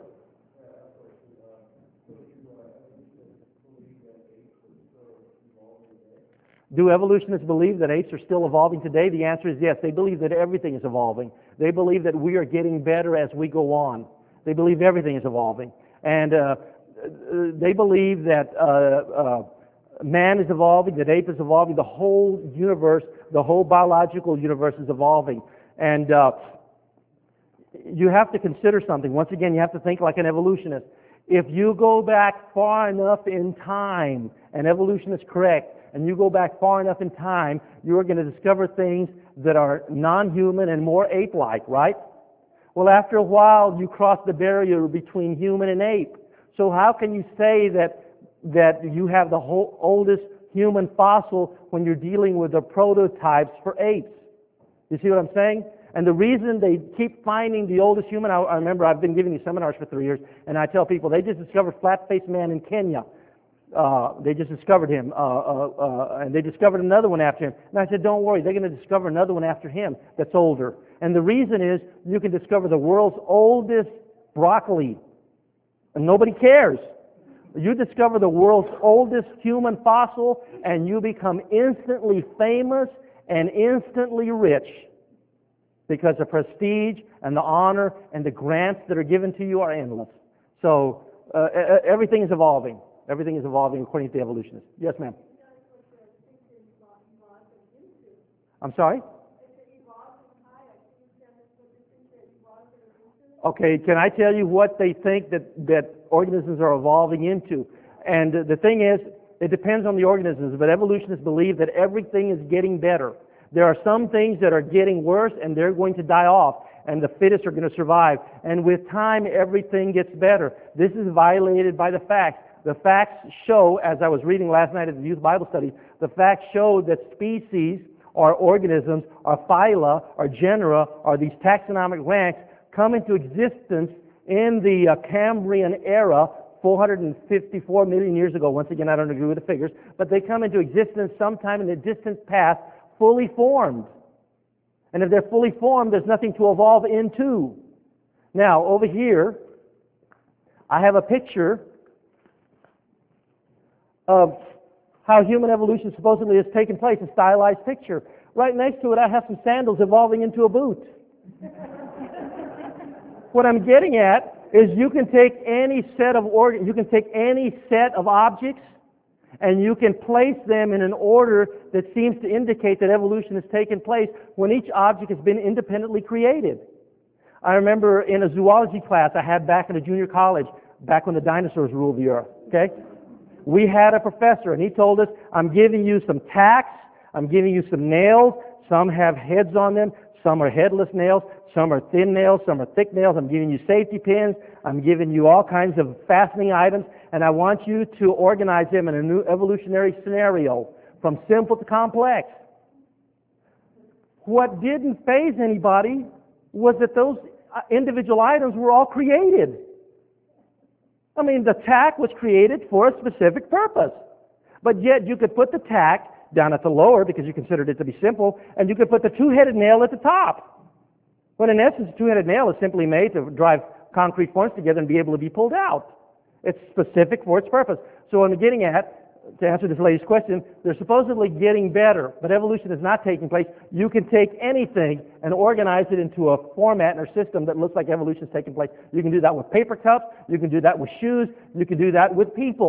Do evolutionists believe that apes are still evolving today? The answer is yes. They believe that everything is evolving. They believe that we are getting better as we go on. They believe everything is evolving. And they believe that man is evolving, that ape is evolving, the whole universe, the whole biological universe is evolving. And you have to consider something. Once again, you have to think like an evolutionist. If you go back far enough in time, and evolution is correct, and you go back far enough in time, you're going to discover things that are non-human and more ape-like, right? Well, after a while, you cross the barrier between human and ape. So how can you say that you have the whole oldest human fossil when you're dealing with the prototypes for apes? You see what I'm saying? And the reason they keep finding the oldest human, I remember I've been giving these seminars for 3 years, and I tell people, they just discovered flat-faced man in Kenya. They just discovered him, and they discovered another one after him. And I said, don't worry, they're going to discover another one after him that's older. And the reason is you can discover the world's oldest broccoli, and nobody cares. You discover the world's oldest human fossil, and you become instantly famous and instantly rich, because the prestige and the honor and the grants that are given to you are endless. So everything is evolving. Everything is evolving according to the evolutionists. Yes, ma'am. I'm sorry? Okay, can I tell you what they think that organisms are evolving into? And the thing is, it depends on the organisms, but evolutionists believe that everything is getting better. There are some things that are getting worse, and they're going to die off, and the fittest are going to survive. And with time, everything gets better. This is violated by the facts. The facts show, as I was reading last night at the youth Bible study, the facts show that species or organisms or phyla or genera or these taxonomic ranks come into existence in the Cambrian era 454 million years ago. Once again, I don't agree with the figures, but they come into existence sometime in the distant past, fully formed. And if they're fully formed, there's nothing to evolve into. Now, over here, I have a picture of how human evolution supposedly has taken place, a stylized picture. Right next to it, I have some sandals evolving into a boot. What I'm getting at is you can take any set of objects, and you can place them in an order that seems to indicate that evolution has taken place when each object has been independently created. I remember in a zoology class I had back in a junior college, back when the dinosaurs ruled the earth, okay? We had a professor, and he told us, I'm giving you some tacks, I'm giving you some nails, some have heads on them, some are headless nails, some are thin nails, some are thick nails, I'm giving you safety pins, I'm giving you all kinds of fastening items, and I want you to organize them in a new evolutionary scenario, from simple to complex. What didn't faze anybody was that those individual items were all created. I mean, the tack was created for a specific purpose. But yet you could put the tack down at the lower because you considered it to be simple, and you could put the two-headed nail at the top. When in essence, a two-headed nail is simply made to drive concrete forms together and be able to be pulled out. It's specific for its purpose. So what I'm getting at, to answer this lady's question, they're supposedly getting better, but evolution is not taking place. You can take anything and organize it into a format or system that looks like evolution is taking place. You can do that with paper cups, you can do that with shoes, you can do that with people.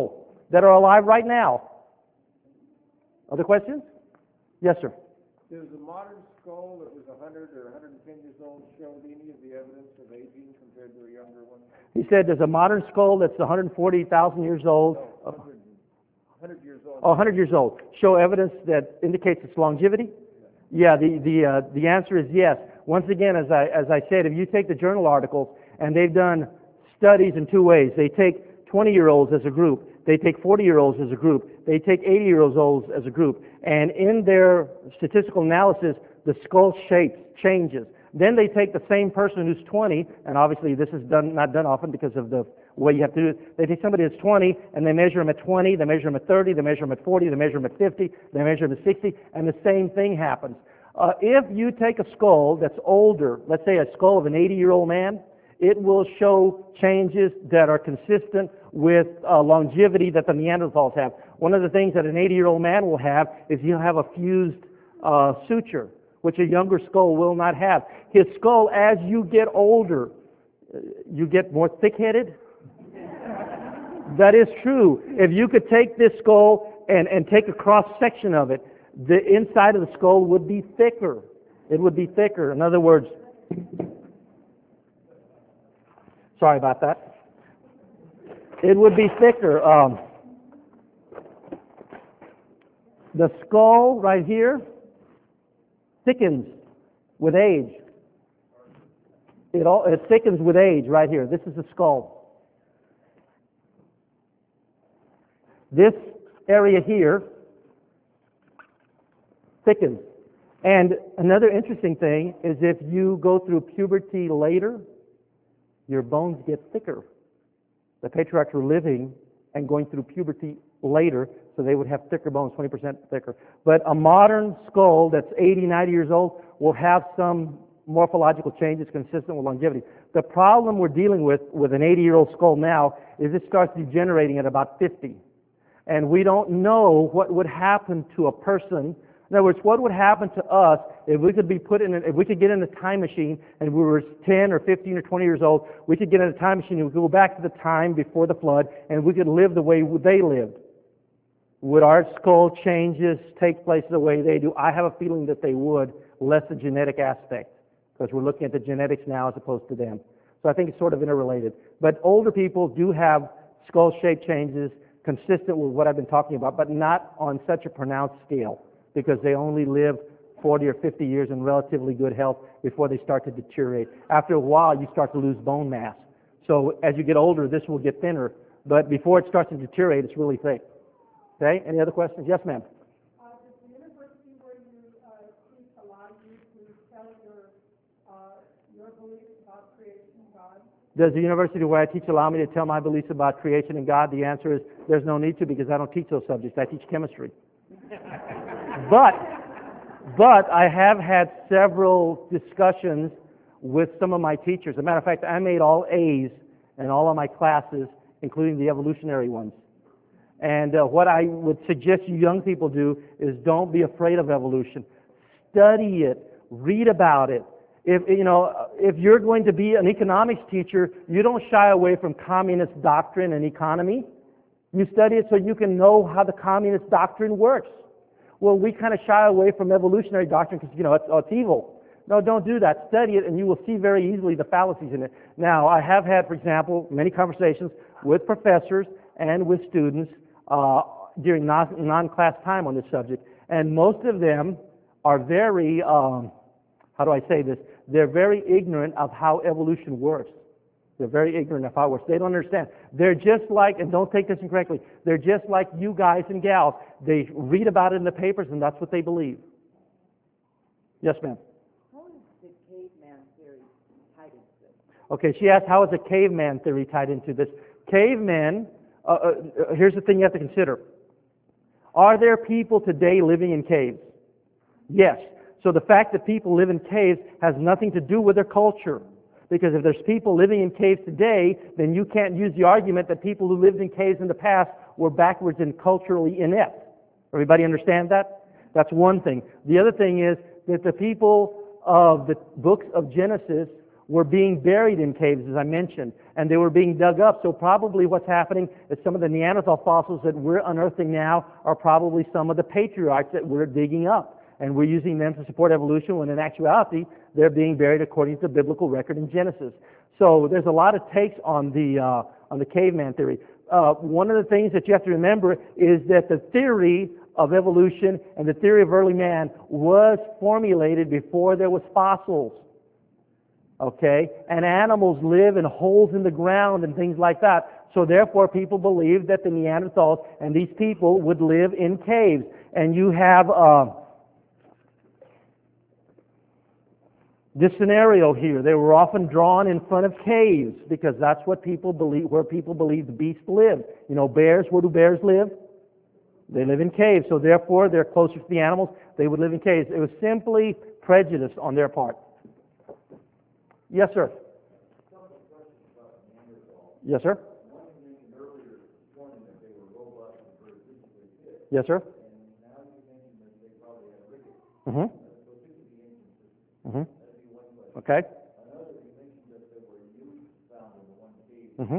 that are alive right now. Other questions? Yes, sir. Does a modern skull that was 100 or 110 years old show any of the evidence of aging compared to a younger one? He said, does a modern skull that's 140,000 years old, No, 100 years old. 100 years old, show evidence that indicates its longevity? Yeah, the answer is yes. Once again, as I said, if you take the journal articles, and they've done studies in two ways. They take 20-year-olds as a group. They take 40-year-olds as a group. They take 80-year-olds as a group. And in their statistical analysis, the skull shape changes. Then they take the same person who's 20, and obviously this is not done often because of the way you have to do it. They take somebody that's 20, and they measure them at 20, they measure them at 30, they measure them at 40, they measure them at 50, they measure them at 60, and the same thing happens. If you take a skull that's older, let's say a skull of an 80-year-old man, it will show changes that are consistent with longevity that the Neanderthals have. One of the things that an 80-year-old man will have is he'll have a fused suture, which a younger skull will not have. His skull, as you get older, you get more thick-headed. That is true. If you could take this skull and take a cross-section of it, the inside of the skull would be thicker. It would be thicker. In other words, sorry about that. It would be thicker. The skull right here thickens with age. It thickens with age right here. This is the skull. This area here thickens. And another interesting thing is if you go through puberty later, your bones get thicker. The patriarchs were living and going through puberty later, so they would have thicker bones, 20% thicker. But a modern skull that's 80, 90 years old will have some morphological changes consistent with longevity. The problem we're dealing with an 80-year-old skull now is it starts degenerating at about 50. And we don't know what would happen to a person. In other words, what would happen to us if we could be if we could get in a time machine and we were 10 or 15 or 20 years old, we could get in a time machine and we could go back to the time before the flood and we could live the way they lived. Would our skull changes take place the way they do? I have a feeling that they would, less the genetic aspect, because we're looking at the genetics now as opposed to them. So I think it's sort of interrelated. But older people do have skull shape changes consistent with what I've been talking about, but not on such a pronounced scale, because they only live 40 or 50 years in relatively good health before they start to deteriorate. After a while, you start to lose bone mass. So as you get older, this will get thinner, but before it starts to deteriorate, it's really thick. Okay, any other questions? Yes, ma'am. Does the university where you teach allow you to tell your beliefs about creation and God? Does the university where I teach allow me to tell my beliefs about creation and God? The answer is there's no need to, because I don't teach those subjects. I teach chemistry. But I have had several discussions with some of my teachers. As a matter of fact, I made all A's in all of my classes, including the evolutionary ones. And what I would suggest you young people do is don't be afraid of evolution. Study it. Read about it. If you're going to be an economics teacher, you don't shy away from communist doctrine and economy. You study it so you can know how the communist doctrine works. Well, we kind of shy away from evolutionary doctrine because, it's evil. No, don't do that. Study it, and you will see very easily the fallacies in it. Now, I have had, for example, many conversations with professors and with students during non-class time on this subject, and most of them are very, how do I say this? They're very ignorant of how evolution works. They're very ignorant of how it works. They don't understand. They're just like, and don't take this incorrectly, they're just like you guys and gals. They read about it in the papers, and that's what they believe. Yes, ma'am. How is the caveman theory tied into this? Okay, she asked, how is the caveman theory tied into this? Cavemen, here's the thing you have to consider. Are there people today living in caves? Yes. So the fact that people live in caves has nothing to do with their culture. Because if there's people living in caves today, then you can't use the argument that people who lived in caves in the past were backwards and culturally inept. Everybody understand that? That's one thing. The other thing is that the people of the books of Genesis were being buried in caves, as I mentioned, and they were being dug up. So probably what's happening is some of the Neanderthal fossils that we're unearthing now are probably some of the patriarchs that we're digging up. And we're using them to support evolution when in actuality they're being buried according to the biblical record in Genesis. So there's a lot of takes on the caveman theory. One of the things that you have to remember is that the theory of evolution and the theory of early man was formulated before there was fossils. Okay? And animals live in holes in the ground and things like that. So therefore people believed that the Neanderthals and these people would live in caves. And you have this scenario here. They were often drawn in front of caves because that's what people believe, where people believe the beasts live. You know, bears, where do bears live? They live in caves, so therefore they're closer to the animals. They would live in caves. It was simply prejudice on their part. Yes, sir. Yes, sir. Yes, sir. Mm-hmm. Mm-hmm. Okay. Mm-hmm.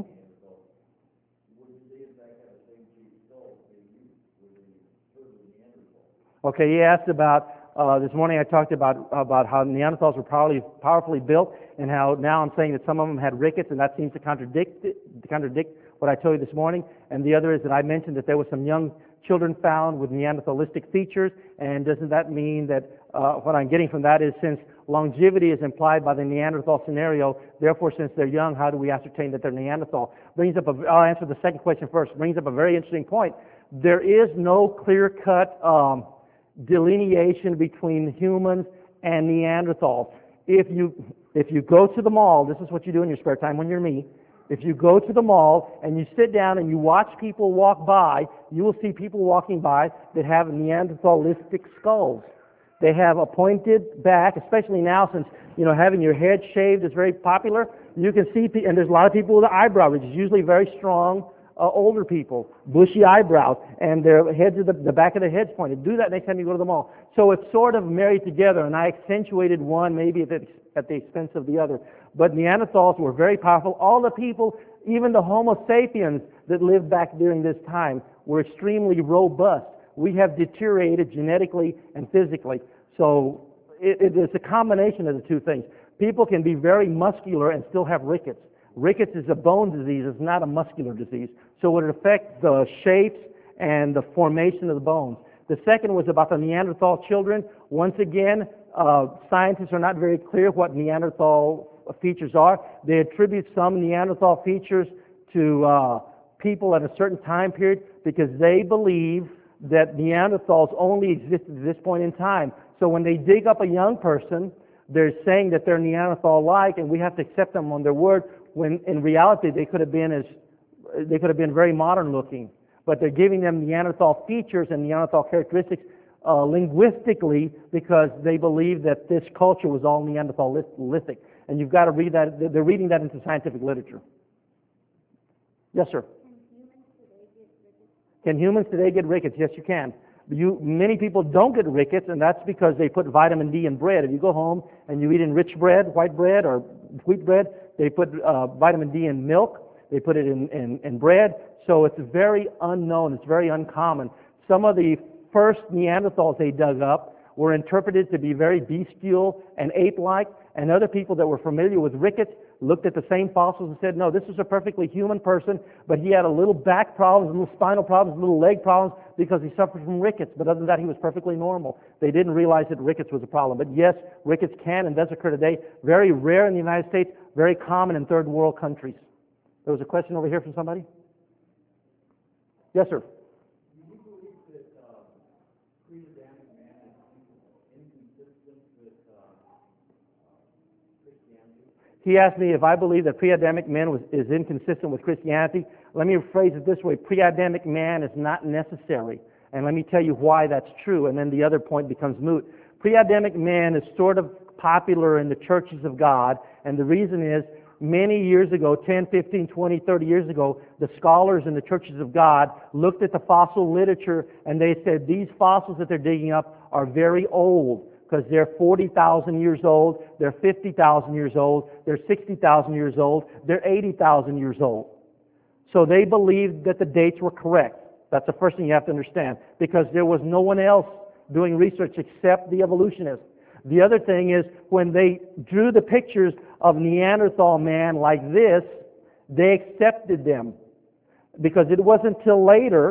Okay, he asked about, this morning I talked about how Neanderthals were powerfully built, and how now I'm saying that some of them had rickets, and that seems to contradict what I told you this morning. And the other is that I mentioned that there were some young children found with Neanderthalistic features, and doesn't that mean that what I'm getting from that is, since longevity is implied by the Neanderthal scenario, therefore since they're young, how do we ascertain that they're Neanderthal? I'll answer the second question first. Brings up a very interesting point. There is no clear-cut delineation between humans and Neanderthals. If you go to the mall, this is what you do in your spare time when you're me. If you go to the mall and you sit down and you watch people walk by, you will see people walking by that have Neanderthalistic skulls. They have a pointed back, especially now since, having your head shaved is very popular. You can see, and there's a lot of people with an eyebrow ridge, usually very strong, older people, bushy eyebrows, and their heads, the back of their heads pointed. Do that next time you go to the mall. So it's sort of married together, and I accentuated one maybe at the expense of the other. But Neanderthals were very powerful. All the people, even the Homo sapiens that lived back during this time, were extremely robust. We have deteriorated genetically and physically. So it's a combination of the two things. People can be very muscular and still have rickets. Rickets is a bone disease, it's not a muscular disease. So it affects the shapes and the formation of the bones. The second was about the Neanderthal children. Once again, scientists are not very clear what Neanderthal features are. They attribute some Neanderthal features to people at a certain time period because they believe that Neanderthals only existed at this point in time. So when they dig up a young person, they're saying that they're Neanderthal-like, and we have to accept them on their word, when in reality they could have been very modern-looking. But they're giving them Neanderthal features and Neanderthal characteristics linguistically because they believe that this culture was all Neanderthalistic. And you've got to read that. They're reading that into scientific literature. Yes, sir. Can humans today get rickets? Yes, you can. Many people don't get rickets, and that's because they put vitamin D in bread. If you go home and you eat enriched bread, white bread or wheat bread, they put vitamin D in milk. They put it in bread. So it's very unknown. It's very uncommon. Some of the first Neanderthals they dug up were interpreted to be very bestial and ape-like, and other people that were familiar with rickets looked at the same fossils and said, no, this is a perfectly human person, but he had a little back problems, little spinal problems, little leg problems because he suffered from rickets. But other than that, he was perfectly normal. They didn't realize that rickets was a problem. But yes, rickets can and does occur today. Very rare in the United States, very common in third world countries. There was a question over here from somebody? Yes, sir. He asked me if I believe that pre-Adamic man is inconsistent with Christianity. Let me phrase it this way. Pre-Adamic man is not necessary. And let me tell you why that's true, and then the other point becomes moot. Pre-Adamic man is sort of popular in the churches of God, and the reason is many years ago, 10, 15, 20, 30 years ago, the scholars in the churches of God looked at the fossil literature and they said these fossils that they're digging up are very old. because they're 40,000 years old, they're 50,000 years old, they're 60,000 years old, they're 80,000 years old. So they believed that the dates were correct. That's the first thing you have to understand, because there was no one else doing research except the evolutionists. The other thing is, when they drew the pictures of Neanderthal man like this, they accepted them, because it wasn't until later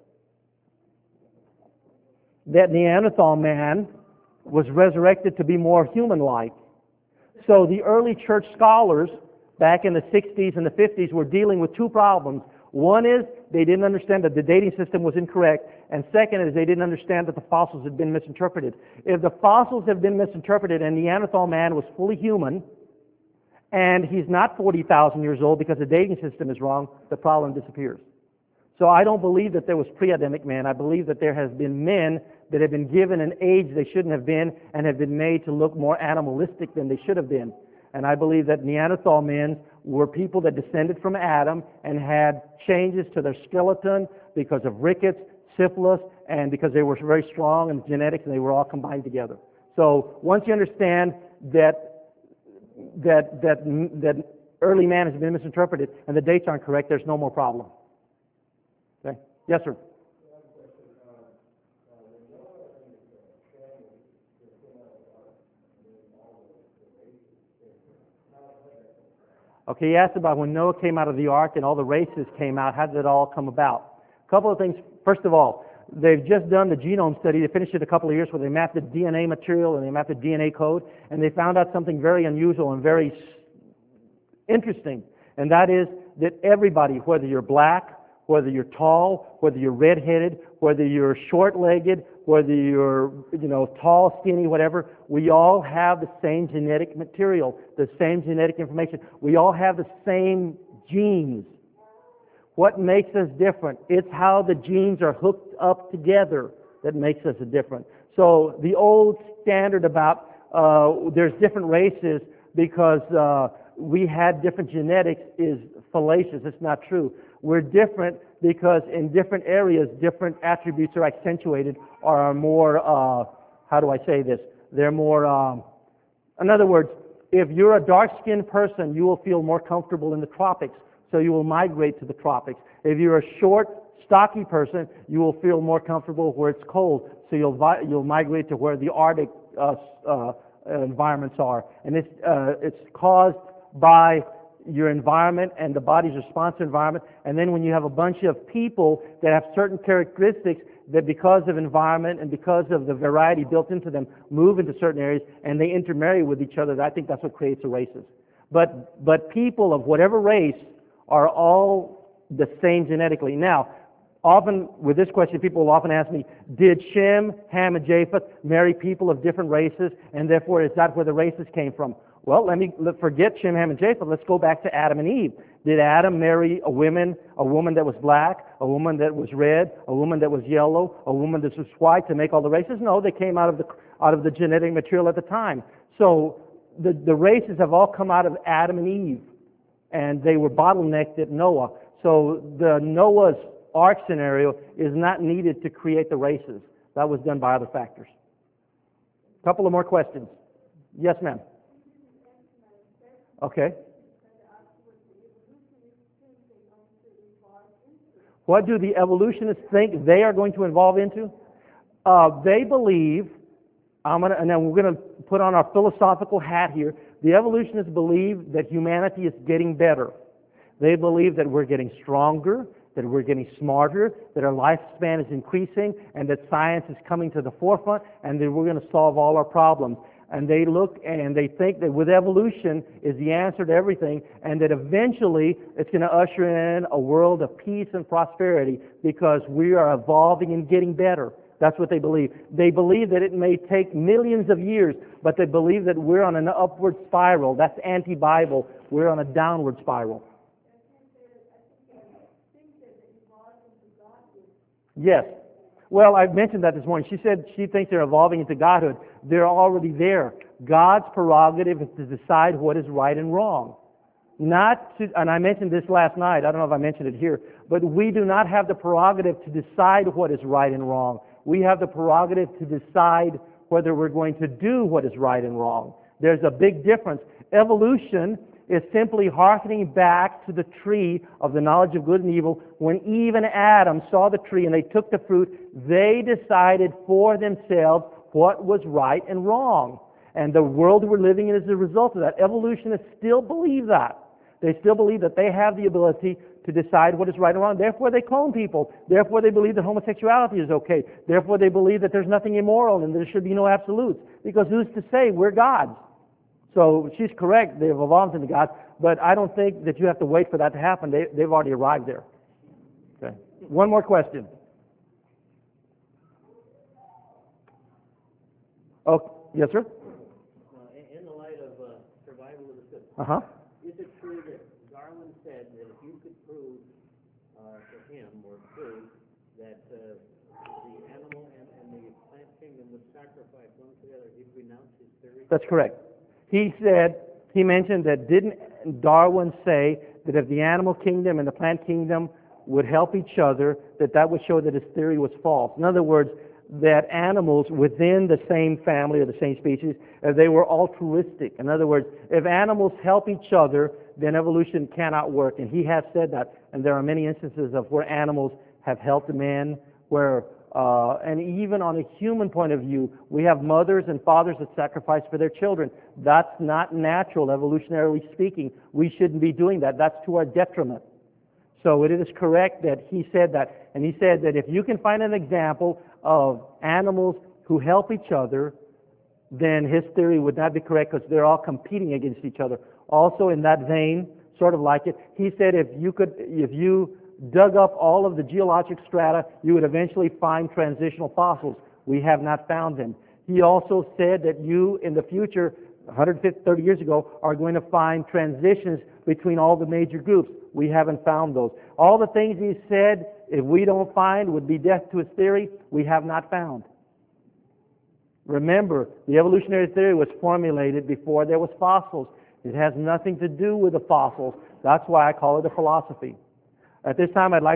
that Neanderthal man was resurrected to be more human-like. So the early church scholars back in the 60s and the 50s were dealing with two problems. One is they didn't understand that the dating system was incorrect, and second is they didn't understand that the fossils had been misinterpreted. If the fossils have been misinterpreted and Neanderthal man was fully human, and he's not 40,000 years old because the dating system is wrong, the problem disappears. So I don't believe that there was pre-Adamic man. I believe that there has been men that have been given an age they shouldn't have been and have been made to look more animalistic than they should have been. And I believe that Neanderthal men were people that descended from Adam and had changes to their skeleton because of rickets, syphilis, and because they were very strong in genetics, and they were all combined together. So once you understand that early man has been misinterpreted and the dates aren't correct, there's no more problem. Okay? Yes, sir. Okay, he asked about when Noah came out of the ark and all the races came out, how did it all come about? A couple of things. First of all, they've just done the genome study. They finished it a couple of years where they mapped the DNA material and they mapped the DNA code, and they found out something very unusual and very interesting, and that is that everybody, whether you're black, whether you're tall, whether you're red-headed, whether you're short-legged, whether you're, tall, skinny, whatever, we all have the same genetic material, the same genetic information. We all have the same genes. What makes us different? It's how the genes are hooked up together that makes us different. So the old standard about there's different races because we had different genetics is fallacious. It's not true. We're different because in different areas, different attributes are accentuated or are more, how do I say this? They're more, in other words, if you're a dark-skinned person, you will feel more comfortable in the tropics, so you will migrate to the tropics. If you're a short, stocky person, you will feel more comfortable where it's cold, so you'll migrate to where the Arctic environments are. And it's caused by your environment and the body's response to environment. And then when you have a bunch of people that have certain characteristics that because of environment and because of the variety built into them move into certain areas and they intermarry with each other, I think that's what creates the races. But people of whatever race are all the same genetically. Now, often with this question, people will often ask me, did Shem, Ham, and Japheth marry people of different races, and therefore is that where the races came from? Well, let's forget Shem, Ham, and Japheth. Let's go back to Adam and Eve. Did Adam marry a woman that was black, a woman that was red, a woman that was yellow, a woman that was white to make all the races? No, they came out of the genetic material at the time. So the races have all come out of Adam and Eve, and they were bottlenecked at Noah. So the Noah's Ark scenario is not needed to create the races. That was done by other factors. A couple of more questions. Yes, ma'am. Okay. What do the evolutionists think they are going to evolve into? They believe, and then we're going to put on our philosophical hat here, the evolutionists believe that humanity is getting better. They believe that we're getting stronger, that we're getting smarter, that our lifespan is increasing, and that science is coming to the forefront, and that we're going to solve all our problems. And they look and they think that with evolution is the answer to everything, and that eventually it's going to usher in a world of peace and prosperity because we are evolving and getting better. That's what they believe. They believe that it may take millions of years, but they believe that we're on an upward spiral. That's anti-Bible. We're on a downward spiral. Yes. Well, I mentioned that this morning. She said she thinks they're evolving into godhood. They're already there. God's prerogative is to decide what is right and wrong. And I mentioned this last night. I don't know if I mentioned it here. But we do not have the prerogative to decide what is right and wrong. We have the prerogative to decide whether we're going to do what is right and wrong. There's a big difference. Evolution is simply hearkening back to the tree of the knowledge of good and evil. When Eve and Adam saw the tree and they took the fruit, they decided for themselves what was right and wrong. And the world we're living in is a result of that. Evolutionists still believe that. They still believe that they have the ability to decide what is right and wrong. Therefore, they clone people. Therefore, they believe that homosexuality is okay. Therefore, they believe that there's nothing immoral and there should be no absolutes. Because who's to say we're gods? So she's correct. They've evolved into gods. But I don't think that you have to wait for that to happen. They've already arrived there. Okay. One more question. Oh, yes, sir? In the light of survival of the fittest, Uh-huh. is it true that Darwin said that if you could prove to him or prove that the animal and the plant kingdom would sacrifice one to the other, he'd renounce his theory? That's correct. He mentioned that didn't Darwin say that if the animal kingdom and the plant kingdom would help each other, that would show that his theory was false. In other words, that animals within the same family or the same species, they were altruistic. In other words, if animals help each other, then evolution cannot work. And he has said that. And there are many instances of where animals have helped men, and even on a human point of view, we have mothers and fathers that sacrifice for their children. That's not natural, evolutionarily speaking. We shouldn't be doing that. That's to our detriment. So it is correct that he said that. And he said that if you can find an example of animals who help each other, then his theory would not be correct because they're all competing against each other. Also in that vein, sort of like it, he said if you dug up all of the geologic strata, you would eventually find transitional fossils. We have not found them. He also said that you, in the future, 150, 30 years ago, are going to find transitions between all the major groups. We haven't found those. All the things he said, if we don't find, would be death to his theory, we have not found. Remember, the evolutionary theory was formulated before there was fossils. It has nothing to do with the fossils. That's why I call it a philosophy. At this time, I'd like